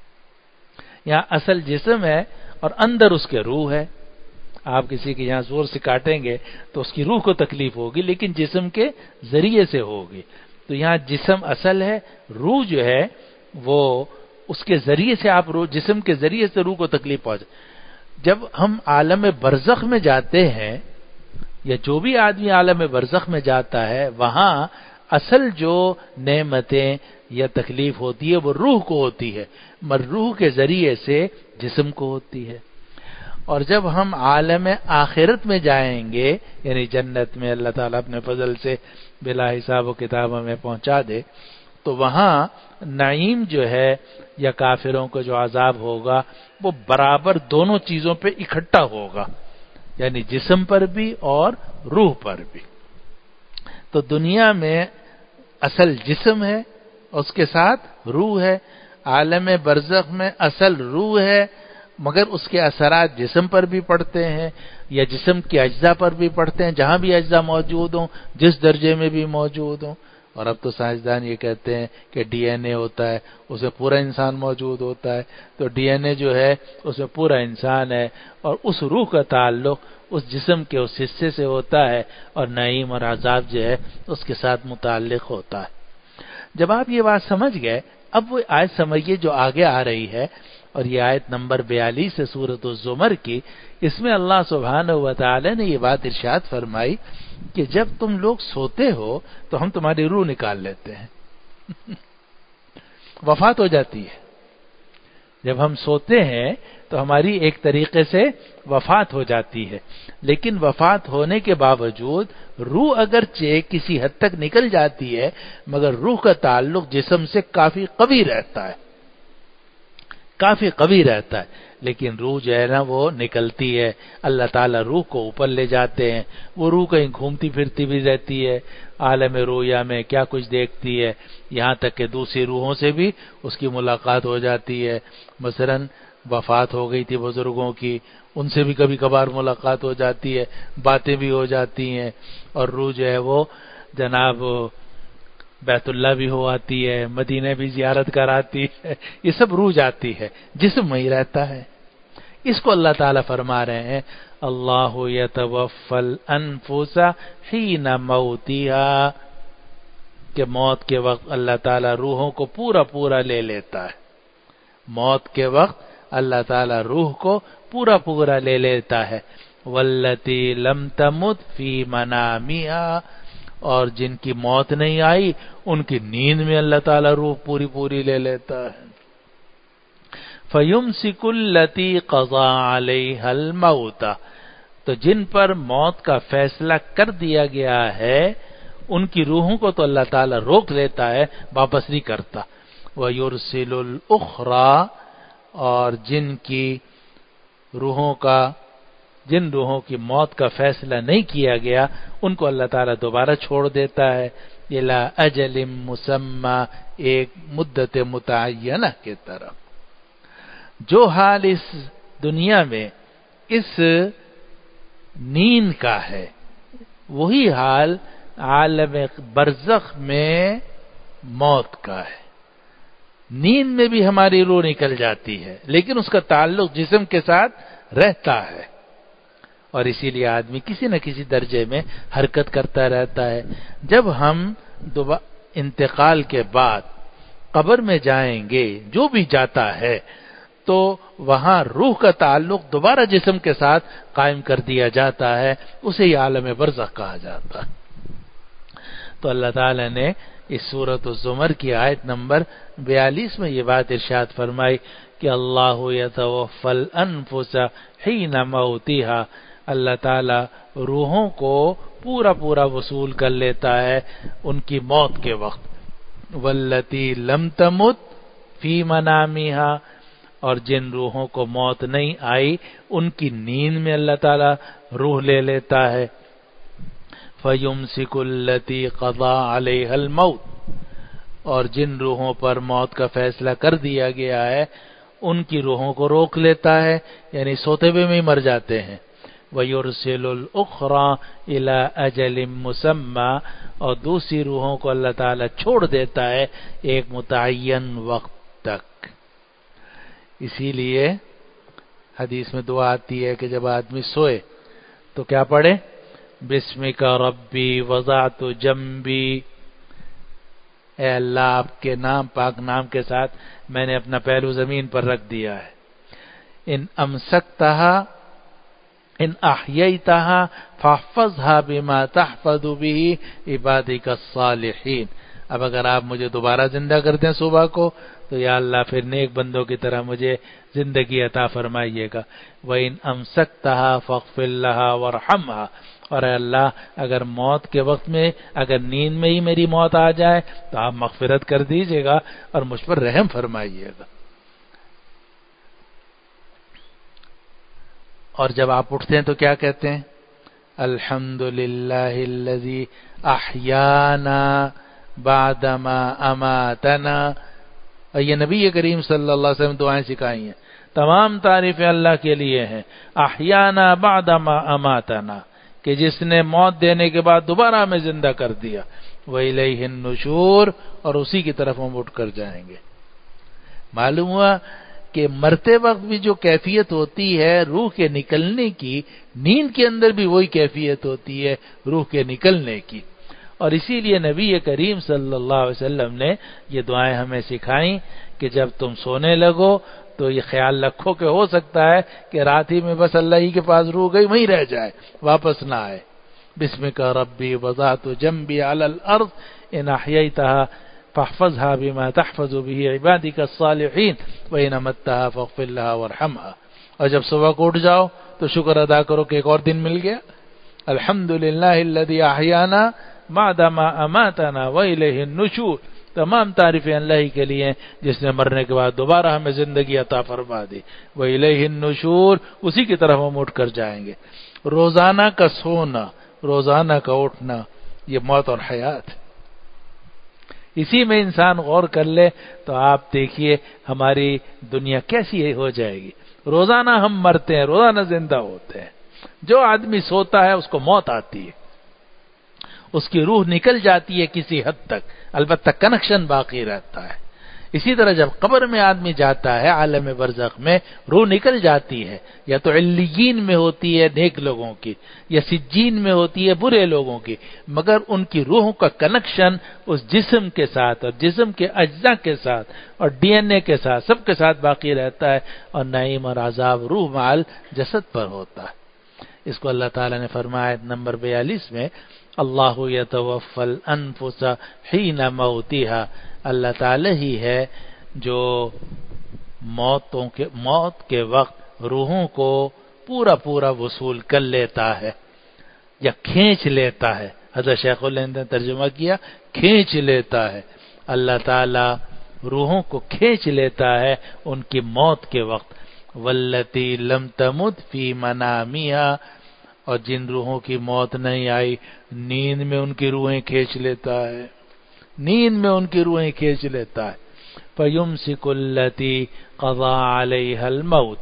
یہاں اصل جسم ہے اور اندر اس کے روح ہے۔ آپ کسی کے یہاں زور سے کاٹیں گے تو اس کی روح کو تکلیف ہوگی، لیکن جسم کے ذریعے سے ہوگی۔ تو یہاں جسم اصل ہے، روح جو ہے وہ اس کے ذریعے سے، آپ روح جسم کے ذریعے سے روح کو تکلیف پہنچے۔ جب ہم عالم برزخ میں جاتے ہیں، یا جو بھی آدمی عالم برزخ میں جاتا ہے، وہاں اصل جو نعمتیں یا تکلیف ہوتی ہے وہ روح کو ہوتی ہے، مگر روح کے ذریعے سے جسم کو ہوتی ہے۔ اور جب ہم عالم آخرت میں جائیں گے، یعنی جنت میں اللہ تعالیٰ اپنے فضل سے بلا حساب و کتاب ہمیں پہنچا دے، تو وہاں نعیم جو ہے یا کافروں کو جو عذاب ہوگا وہ برابر دونوں چیزوں پہ اکٹھا ہوگا، یعنی جسم پر بھی اور روح پر بھی۔ تو دنیا میں اصل جسم ہے، اس کے ساتھ روح ہے۔ عالم برزخ میں اصل روح ہے، مگر اس کے اثرات جسم پر بھی پڑتے ہیں، یا جسم کے اجزاء پر بھی پڑتے ہیں، جہاں بھی اجزاء موجود ہوں، جس درجے میں بھی موجود ہوں۔ اور اب تو سائنسدان یہ کہتے ہیں کہ ڈی این اے ہوتا ہے، اس میں پورا انسان موجود ہوتا ہے، تو ڈی این اے جو ہے اس میں پورا انسان ہے، اور اس روح کا تعلق اس جسم کے اس حصے سے ہوتا ہے، اور نعیم اور عذاب جو ہے اس کے ساتھ متعلق ہوتا ہے۔ جب آپ یہ بات سمجھ گئے، اب وہ آیت سمجھیے جو آگے آ رہی ہے، اور یہ آیت نمبر بیالیس ہے سورۃ الزمر کی۔ اس میں اللہ سبحانہ و تعالی نے یہ بات ارشاد فرمائی کہ جب تم لوگ سوتے ہو تو ہم تمہاری روح نکال لیتے ہیں، وفات ہو جاتی ہے، جب ہم سوتے ہیں تو ہماری ایک طریقے سے وفات ہو جاتی ہے، لیکن وفات ہونے کے باوجود روح اگرچہ کسی حد تک نکل جاتی ہے مگر روح کا تعلق جسم سے کافی قوی رہتا ہے، کافی قوی رہتا ہے، لیکن روح جو ہے نا وہ نکلتی ہے، اللہ تعالیٰ روح کو اوپر لے جاتے ہیں، وہ روح کہیں گھومتی پھرتی بھی رہتی ہے، عالم رویا میں کیا کچھ دیکھتی ہے، یہاں تک کہ دوسری روحوں سے بھی اس کی ملاقات ہو جاتی ہے۔ مثلا وفات ہو گئی تھی بزرگوں کی، ان سے بھی کبھی کبھار ملاقات ہو جاتی ہے، باتیں بھی ہو جاتی ہیں، اور روح جو ہے وہ جناب بیت اللہ بھی ہو آتی ہے، مدینہ بھی زیارت کراتی ہے، یہ سب روح جاتی ہے، جسم وہی رہتا ہے۔ اس کو اللہ تعالیٰ فرما رہے ہیں اللہ یتوفی الانفس حین موتها، کہ موت کے وقت اللہ تعالیٰ روحوں کو پورا پورا لے لیتا ہے، موت کے وقت اللہ تعالیٰ روح کو پورا پورا لے لیتا ہے۔ والتی لم تمت فی منامها، اور جن کی موت نہیں آئی ان کی نیند میں اللہ تعالیٰ روح پوری پوری لے لیتا ہے۔ فَيُمْسِكُ الَّتِي قَضَى عَلَيْهَا الْمَوْتَ، تو جن پر موت کا فیصلہ کر دیا گیا ہے ان کی روحوں کو تو اللہ تعالیٰ روک لیتا ہے، واپس نہیں کرتا۔ وَيُرْسِلُ الْأُخْرَى، اور جن کی روحوں کا جن روحوں کی موت کا فیصلہ نہیں کیا گیا ان کو اللہ تعالیٰ دوبارہ چھوڑ دیتا ہے، الی اجل مسمی، ایک مدت متعینہ کی طرف۔ جو حال اس دنیا میں اس نیند کا ہے وہی حال عالم برزخ میں موت کا ہے۔ نیند میں بھی ہماری روح نکل جاتی ہے لیکن اس کا تعلق جسم کے ساتھ رہتا ہے، اور اسی لیے آدمی کسی نہ کسی درجے میں حرکت کرتا رہتا ہے۔ جب ہم انتقال کے بعد قبر میں جائیں گے، جو بھی جاتا ہے تو وہاں روح کا تعلق دوبارہ جسم کے ساتھ قائم کر دیا جاتا ہے، اسے ہی عالم برزخ کہا جاتا ہے۔ تو اللہ تعالی نے اس سورۃ الزمر کی آیت نمبر بیالیس میں یہ بات ارشاد فرمائی کہ اللہ یتوفی الانفس حین موتها، اللہ تعالی روحوں کو پورا پورا وصول کر لیتا ہے ان کی موت کے وقت۔ والتی لم تمت فی منامها، اور جن روحوں کو موت نہیں آئی ان کی نیند میں اللہ تعالی روح لے لیتا ہے۔ فَيُمْسِكُ الَّتِي قَضَى عَلَيْهَا الْمَوْتِ، اور جن روحوں پر موت کا فیصلہ کر دیا گیا ہے ان کی روحوں کو روک لیتا ہے، یعنی سوتے ہوئے میں ہی مر جاتے ہیں۔ وَيُرْسِلُ الْأُخْرَى إِلَىٰ أَجَلٍ مُّسَمًّى، اور دوسری روحوں کو اللہ تعالیٰ چھوڑ دیتا ہے ایک متعین وقت تک۔ اسی لیے حدیث میں دعا آتی ہے کہ جب آدمی سوئے تو کیا پڑھے؟ بسمک ربی وضعت جنبی، اے اللہ آپ کے نام پاک نام کے ساتھ میں نے اپنا پہلو زمین پر رکھ دیا ہے۔ ان امسکتہا ان احییتہا فاحفظہا بما تحفظ به عبادک الصالحین، اب اگر آپ مجھے دوبارہ زندہ کر دیں صبح کو تو یا اللہ پھر نیک بندوں کی طرح مجھے زندگی عطا فرمائیے گا۔ وَإِنْ أَمْسَكْتَهَا فَاغْفِرْ لَهَا وَارْحَمْهَا، اور اے اللہ اگر موت کے وقت میں اگر نیند میں ہی میری موت آ جائے تو آپ مغفرت کر دیجئے گا اور مجھ پر رحم فرمائیے گا۔ اور جب آپ اٹھتے ہیں تو کیا کہتے ہیں؟ الحمدللہ الذی احیانا بعدما اماتنا، اور یہ نبی کریم صلی اللہ علیہ وسلم دعائیں سکھائی ہیں، تمام تعریفیں اللہ کے لیے ہیں۔ احیانا بعدما اماتنا، کہ جس نے موت دینے کے بعد دوبارہ ہمیں زندہ کر دیا۔ وَإِلَيْهِ النُّشُورُ، اور اسی کی طرف ہم اٹھ کر جائیں گے۔ معلوم ہوا کہ مرتے وقت بھی جو کیفیت ہوتی ہے روح کے نکلنے کی، نیند کے اندر بھی وہی کیفیت ہوتی ہے روح کے نکلنے کی، اور اسی لیے نبی کریم صلی اللہ علیہ وسلم نے یہ دعائیں ہمیں سکھائیں کہ جب تم سونے لگو تو یہ خیال رکھو کہ ہو سکتا ہے کہ رات ہی میں بس اللہ ہی کے پاس روح گئی وہیں رہ جائے، واپس نہ آئے۔ بسمک ربی وضعت جنبی علی الارض ان احییتہا فاحفظها بما تحفظ به عبادك الصالحين وإن متها فاغفر لها وارحمها. اور جب صبح کو اٹھ جاؤ تو شکر ادا کرو کہ ایک اور دن مل گیا. الحمدللہ الذی احیانا بعد ما اماتنا والیہ النشور. تمام تعریفیں اللہ ہی کے لیے ہیں جس نے مرنے کے بعد دوبارہ ہمیں زندگی عطا فرما دی. والیہ النشور، اسی کی طرف ہم اٹھ کر جائیں گے. روزانہ کا سونا، روزانہ کا اٹھنا، یہ موت اور حیات ہے. اسی میں انسان غور کر لے تو آپ دیکھیے ہماری دنیا کیسی ہو جائے گی. روزانہ ہم مرتے ہیں، روزانہ زندہ ہوتے ہیں. جو آدمی سوتا ہے اس کو موت آتی ہے، اس کی روح نکل جاتی ہے کسی حد تک، البتہ کنیکشن باقی رہتا ہے. اسی طرح جب قبر میں آدمی جاتا ہے عالم برزخ میں، روح نکل جاتی ہے، یا تو علیین میں ہوتی ہے نیک لوگوں کی، یا سجین میں ہوتی ہے برے لوگوں کی، مگر ان کی روحوں کا کنیکشن اس جسم کے ساتھ اور جسم کے اجزاء کے ساتھ اور ڈی این اے کے ساتھ سب کے ساتھ باقی رہتا ہے، اور نعیم اور عذاب روح مال جسد پر ہوتا ہے. اس کو اللہ تعالیٰ نے فرمایا نمبر بیالیس میں، اللہ یتوفی الانفس حین موتها. اللہ تعالی ہی ہے جو موتوں کے موت کے وقت روحوں کو پورا پورا وصول کر لیتا ہے یا کھینچ لیتا ہے. حضرت شیخ الہند نے ترجمہ کیا کھینچ لیتا ہے. اللہ تعالی روحوں کو کھینچ لیتا ہے ان کی موت کے وقت. والتی لم تمت فی منامها، اور جن روحوں کی موت نہیں آئی نیند میں ان کی روحیں کھینچ لیتا ہے، نیند میں ان کی روحیں کھینچ لیتا ہے. فَيُمْسِكُ الَّتِي قَضَى عَلَيْهَا الْمَوْتِ،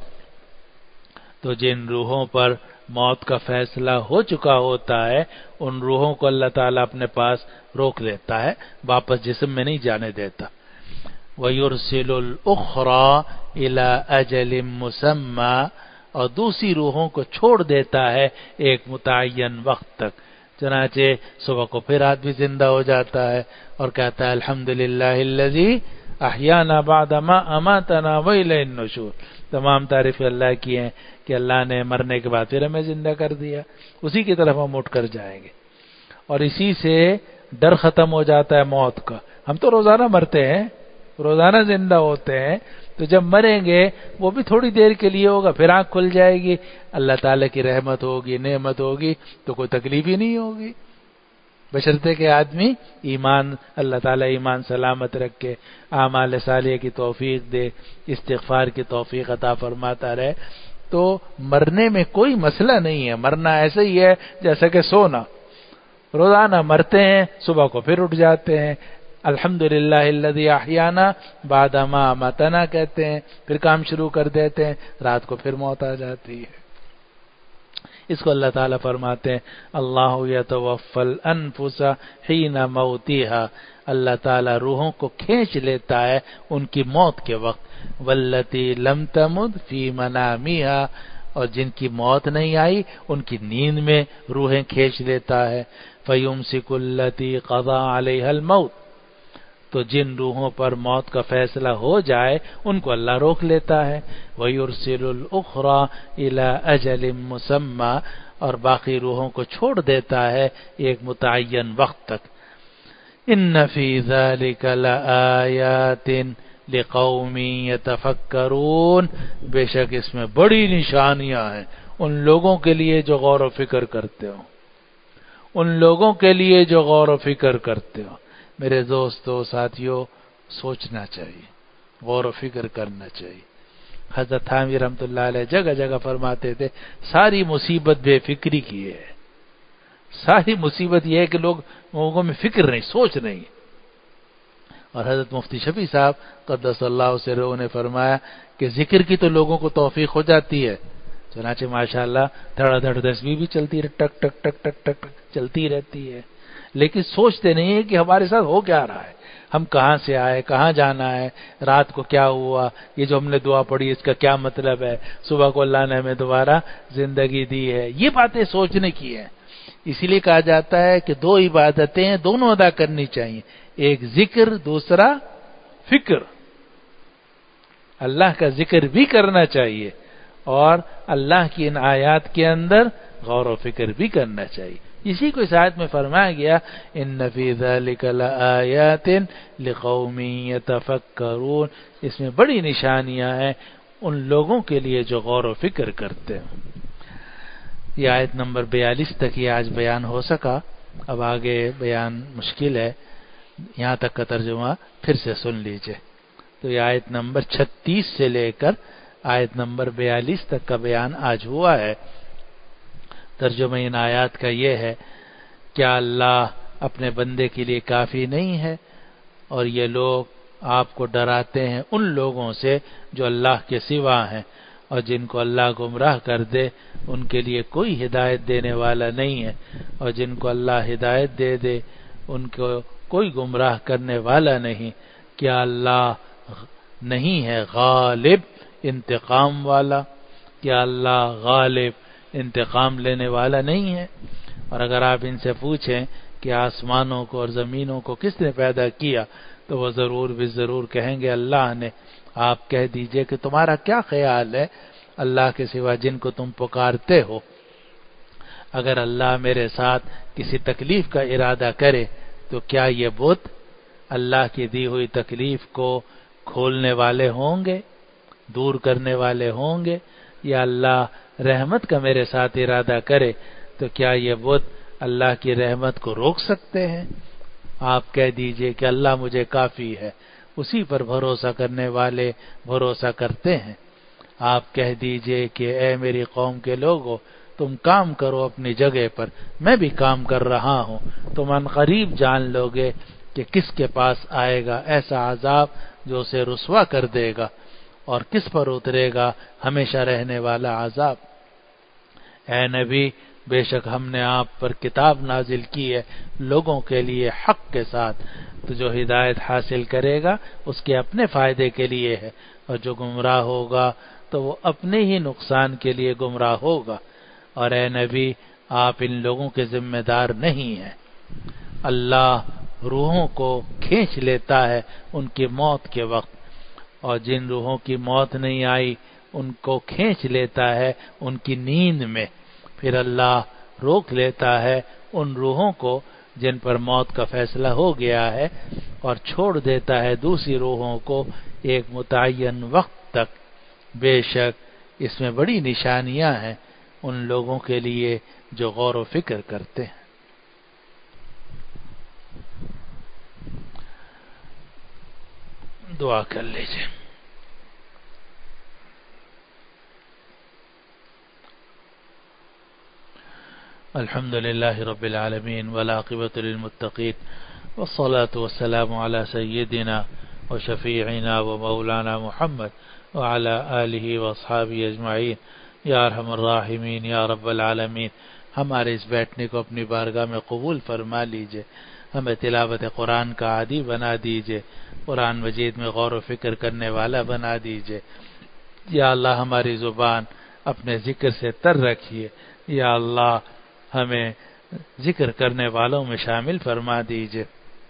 تو جن روحوں پر موت کا فیصلہ ہو چکا ہوتا ہے ان روحوں کو اللہ تعالیٰ اپنے پاس روک لیتا ہے، واپس جسم میں نہیں جانے دیتا. وَيُرْسِلُ الْأُخْرَى إِلَىٰ أَجَلٍ مُّسَمًّى، اور دوسری روحوں کو چھوڑ دیتا ہے ایک متعین وقت تک. چنانچہ صبح کو پھر آدمی زندہ ہو جاتا ہے اور کہتا ہے الحمدللہ الذی احیانا بعد ما اماتنا والیہ النشور. تمام تعریف اللہ کی ہیں کہ اللہ نے مرنے کے بعد پھر ہمیں زندہ کر دیا، اسی کی طرف ہم اٹھ کر جائیں گے. اور اسی سے ڈر ختم ہو جاتا ہے موت کا. ہم تو روزانہ مرتے ہیں، روزانہ زندہ ہوتے ہیں، تو جب مریں گے وہ بھی تھوڑی دیر کے لیے ہوگا، پھر آنکھ کھل جائے گی، اللہ تعالیٰ کی رحمت ہوگی، نعمت ہوگی، تو کوئی تکلیف ہی نہیں ہوگی. بشرطے کہ آدمی ایمان، اللہ تعالیٰ ایمان سلامت رکھے، اعمال صالحہ کی توفیق دے، استغفار کی توفیق عطا فرماتا رہے، تو مرنے میں کوئی مسئلہ نہیں ہے. مرنا ایسے ہی ہے جیسا کہ سونا. روزانہ مرتے ہیں، صبح کو پھر اٹھ جاتے ہیں. الحمدللہ الذی احیانا بعد ما اماتنا کہتے ہیں، پھر کام شروع کر دیتے ہیں، رات کو پھر موت آ جاتی ہے. اس کو اللہ تعالیٰ فرماتے ہیں اللہ یتوفی الانفس حین موتها، اللہ تعالیٰ روحوں کو کھینچ لیتا ہے ان کی موت کے وقت. والتی لم تمت فی منامها، اور جن کی موت نہیں آئی ان کی نیند میں روحیں کھینچ لیتا ہے. فیمسک التی قضى علیها الموت، تو جن روحوں پر موت کا فیصلہ ہو جائے ان کو اللہ روک لیتا ہے. وَيُرْسِلُ الْأُخْرَى إِلَىٰ أَجَلٍ مُّسَمًّى، اور باقی روحوں کو چھوڑ دیتا ہے ایک متعین وقت تک. إِنَّ فِي ذَلِكَ لَآيَاتٍ لِقَوْمٍ يَتَفَكَّرُونَ، بے شک اس میں بڑی نشانیاں ہیں ان لوگوں کے لیے جو غور و فکر کرتے ہو، ان لوگوں کے لیے جو غور و فکر کرتے ہو. میرے دوستو ساتھیو، سوچنا چاہیے، غور و فکر کرنا چاہیے. حضرت تھانوی رحمۃ اللہ علیہ جگہ جگہ فرماتے تھے ساری مصیبت بے فکری کی ہے. ساری مصیبت یہ ہے کہ لوگ لوگوں میں فکر نہیں، سوچ نہیں. اور حضرت مفتی شفیع صاحب قدس اللہ سرہ نے فرمایا کہ ذکر کی تو لوگوں کو توفیق ہو جاتی ہے، چنانچہ ماشاءاللہ دھڑا دھڑ تسبیح بھی چلتی رہتی، ٹک ٹک ٹک ٹک ٹک چلتی رہتی ہے، لیکن سوچتے نہیں ہیں کہ ہمارے ساتھ ہو کیا رہا ہے، ہم کہاں سے آئے، کہاں جانا ہے، رات کو کیا ہوا، یہ جو ہم نے دعا پڑھی اس کا کیا مطلب ہے، صبح کو اللہ نے ہمیں دوبارہ زندگی دی ہے. یہ باتیں سوچنے کی ہیں. اسی لیے کہا جاتا ہے کہ دو عبادتیں دونوں ادا کرنی چاہیے، ایک ذکر، دوسرا فکر. اللہ کا ذکر بھی کرنا چاہیے اور اللہ کی ان آیات کے اندر غور و فکر بھی کرنا چاہیے. اسی کو اس آیت میں فرمایا گیا ان فی ذلک لآیات لقوم یتفکرون، اس میں بڑی نشانیاں ہیں ان لوگوں کے لیے جو غور و فکر کرتے ہیں۔ یہ آیت نمبر بیالیس تک یہ آج بیان ہو سکا، اب آگے بیان مشکل ہے، یہاں تک کا ترجمہ پھر سے سن لیجئے۔ تو یہ آیت نمبر چھتیس سے لے کر آیت نمبر بیالیس تک کا بیان آج ہوا ہے۔ ترجمہ ان آیات کا یہ ہے، کیا اللہ اپنے بندے کے لیے کافی نہیں ہے اور یہ لوگ آپ کو ڈراتے ہیں ان لوگوں سے جو اللہ کے سوا ہیں، اور جن کو اللہ گمراہ کر دے ان کے لیے کوئی ہدایت دینے والا نہیں ہے، اور جن کو اللہ ہدایت دے دے ان کو کوئی گمراہ کرنے والا نہیں۔ کیا اللہ نہیں ہے غالب، انتقام والا؟ کیا اللہ غالب، انتقام لینے والا نہیں ہے؟ اور اگر آپ ان سے پوچھیں کہ آسمانوں کو اور زمینوں کو کس نے پیدا کیا تو وہ ضرور بھی ضرور کہیں گے اللہ نے۔ آپ کہہ دیجئے کہ تمہارا کیا خیال ہے اللہ کے سوا جن کو تم پکارتے ہو؟ اگر اللہ میرے ساتھ کسی تکلیف کا ارادہ کرے تو کیا یہ بت اللہ کی دی ہوئی تکلیف کو کھولنے والے ہوں گے، دور کرنے والے ہوں گے؟ یا اللہ رحمت کا میرے ساتھ ارادہ کرے تو کیا یہ بت اللہ کی رحمت کو روک سکتے ہیں؟ آپ کہہ دیجئے کہ اللہ مجھے کافی ہے، اسی پر بھروسہ کرنے والے بھروسہ کرتے ہیں۔ آپ کہہ دیجئے کہ اے میری قوم کے لوگو، تم کام کرو اپنی جگہ پر، میں بھی کام کر رہا ہوں، تم ان قریب جان لو گے کہ کس کے پاس آئے گا ایسا عذاب جو اسے رسوا کر دے گا، اور کس پر اترے گا ہمیشہ رہنے والا عذاب۔ اے نبی، بے شک ہم نے آپ پر کتاب نازل کی ہے لوگوں کے لیے حق کے ساتھ، تو جو ہدایت حاصل کرے گا اس کے اپنے فائدے کے لیے ہے، اور جو گمراہ ہوگا تو وہ اپنے ہی نقصان کے لیے گمراہ ہوگا۔ اور اے نبی، آپ ان لوگوں کے ذمہ دار نہیں ہیں۔ اللہ روحوں کو کھینچ لیتا ہے ان کی موت کے وقت، اور جن روحوں کی موت نہیں آئی ان کو کھینچ لیتا ہے ان کی نیند میں، پھر اللہ روک لیتا ہے ان روحوں کو جن پر موت کا فیصلہ ہو گیا ہے، اور چھوڑ دیتا ہے دوسری روحوں کو ایک متعین وقت تک۔ بے شک اس میں بڑی نشانیاں ہیں ان لوگوں کے لیے جو غور و فکر کرتے ہیں۔ دعا کر لیجیے۔ الحمد للہ رب العالمین والعاقبۃ للمتقین والصلاة والسلام علی سیدنا وشفیعنا ومولانا محمد وعلى آلہ واصحابہ اجمعین۔ یا ارحم الراحمین یا رب العالمین، ہمارے اس بیٹھنے کو اپنی بارگاہ میں قبول فرما لیجئے، ہمیں تلاوت قرآن کا عادی بنا دیجئے، قرآن مجید میں غور و فکر کرنے والا بنا دیجئے۔ یا اللہ ہماری زبان اپنے ذکر سے تر رکھیے، یا اللہ ہمیں ذکر کرنے والوں میں شامل فرما دیجئے،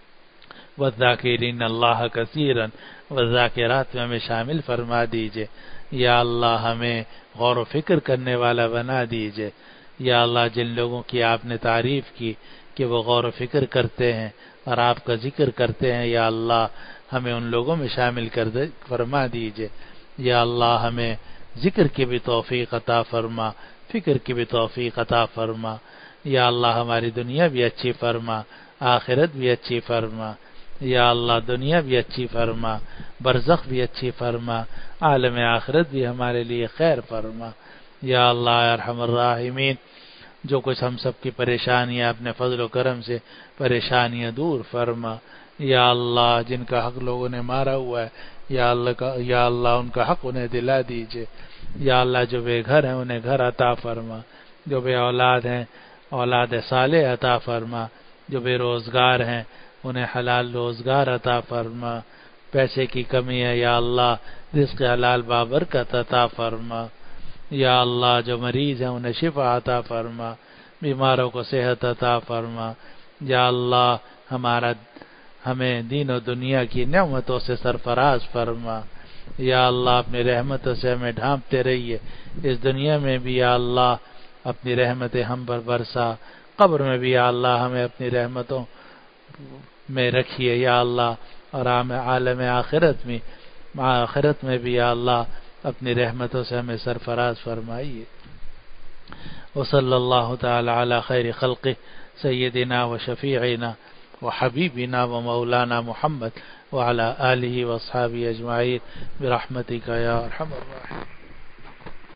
والذاکرین اللہ کثیرا والذاکرات میں ہمیں شامل فرما دیجئے۔ یا اللہ ہمیں غور و فکر کرنے والا بنا دیجئے۔ یا اللہ جن لوگوں کی آپ نے تعریف کی کہ وہ غور و فکر کرتے ہیں اور آپ کا ذکر کرتے ہیں، یا اللہ ہمیں ان لوگوں میں شامل کر فرما دیجئے۔ یا اللہ ہمیں ذکر کی بھی توفیق عطا فرما، فکر کی بھی توفیق عطا فرما۔ یا اللہ ہماری دنیا بھی اچھی فرما، آخرت بھی اچھی فرما۔ یا اللہ دنیا بھی اچھی فرما، برزخ بھی اچھی فرما، عالم آخرت بھی ہمارے لیے خیر فرما۔ یا اللہ ارحم الراحمین، جو کچھ ہم سب کی پریشانیاں اپنے فضل و کرم سے پریشانیاں دور فرما۔ یا اللہ جن کا حق لوگوں نے مارا ہوا ہے، یا اللہ کا یا اللہ ان کا حق انہیں دلا دیجئے۔ یا اللہ جو بے گھر ہیں انہیں گھر عطا فرما، جو بے اولاد ہیں اولاد صالح عطا فرما، جو بے روزگار ہیں انہیں حلال روزگار عطا فرما۔ پیسے کی کمی ہے یا اللہ رزق حلال بابرکت عطا فرما۔ یا اللہ جو مریض ہیں انہیں شفا عطا فرما، بیماروں کو صحت عطا فرما۔ یا اللہ ہمارا ہمیں دین و دنیا کی نعمتوں سے سرفراز فرما۔ یا اللہ اپنی رحمتوں سے ہمیں ڈھانپتے رہیے، اس دنیا میں بھی یا اللہ اپنی رحمت ہم پر برسا، قبر میں بھی یا اللہ ہمیں اپنی رحمتوں میں رکھیے یا اللہ، اور عالم آخرت میں آخرت میں بھی یا اللہ اپنی رحمتوں سے ہمیں سرفراز فرمائیے۔ وصلی اللہ تعالی علی خیر خلقہ سیدنا و شفیعنا و حبیبنا و مولانا محمد وعلی آلہ و اصحابہ اجمعین برحمتک یا ارحم الراحمین۔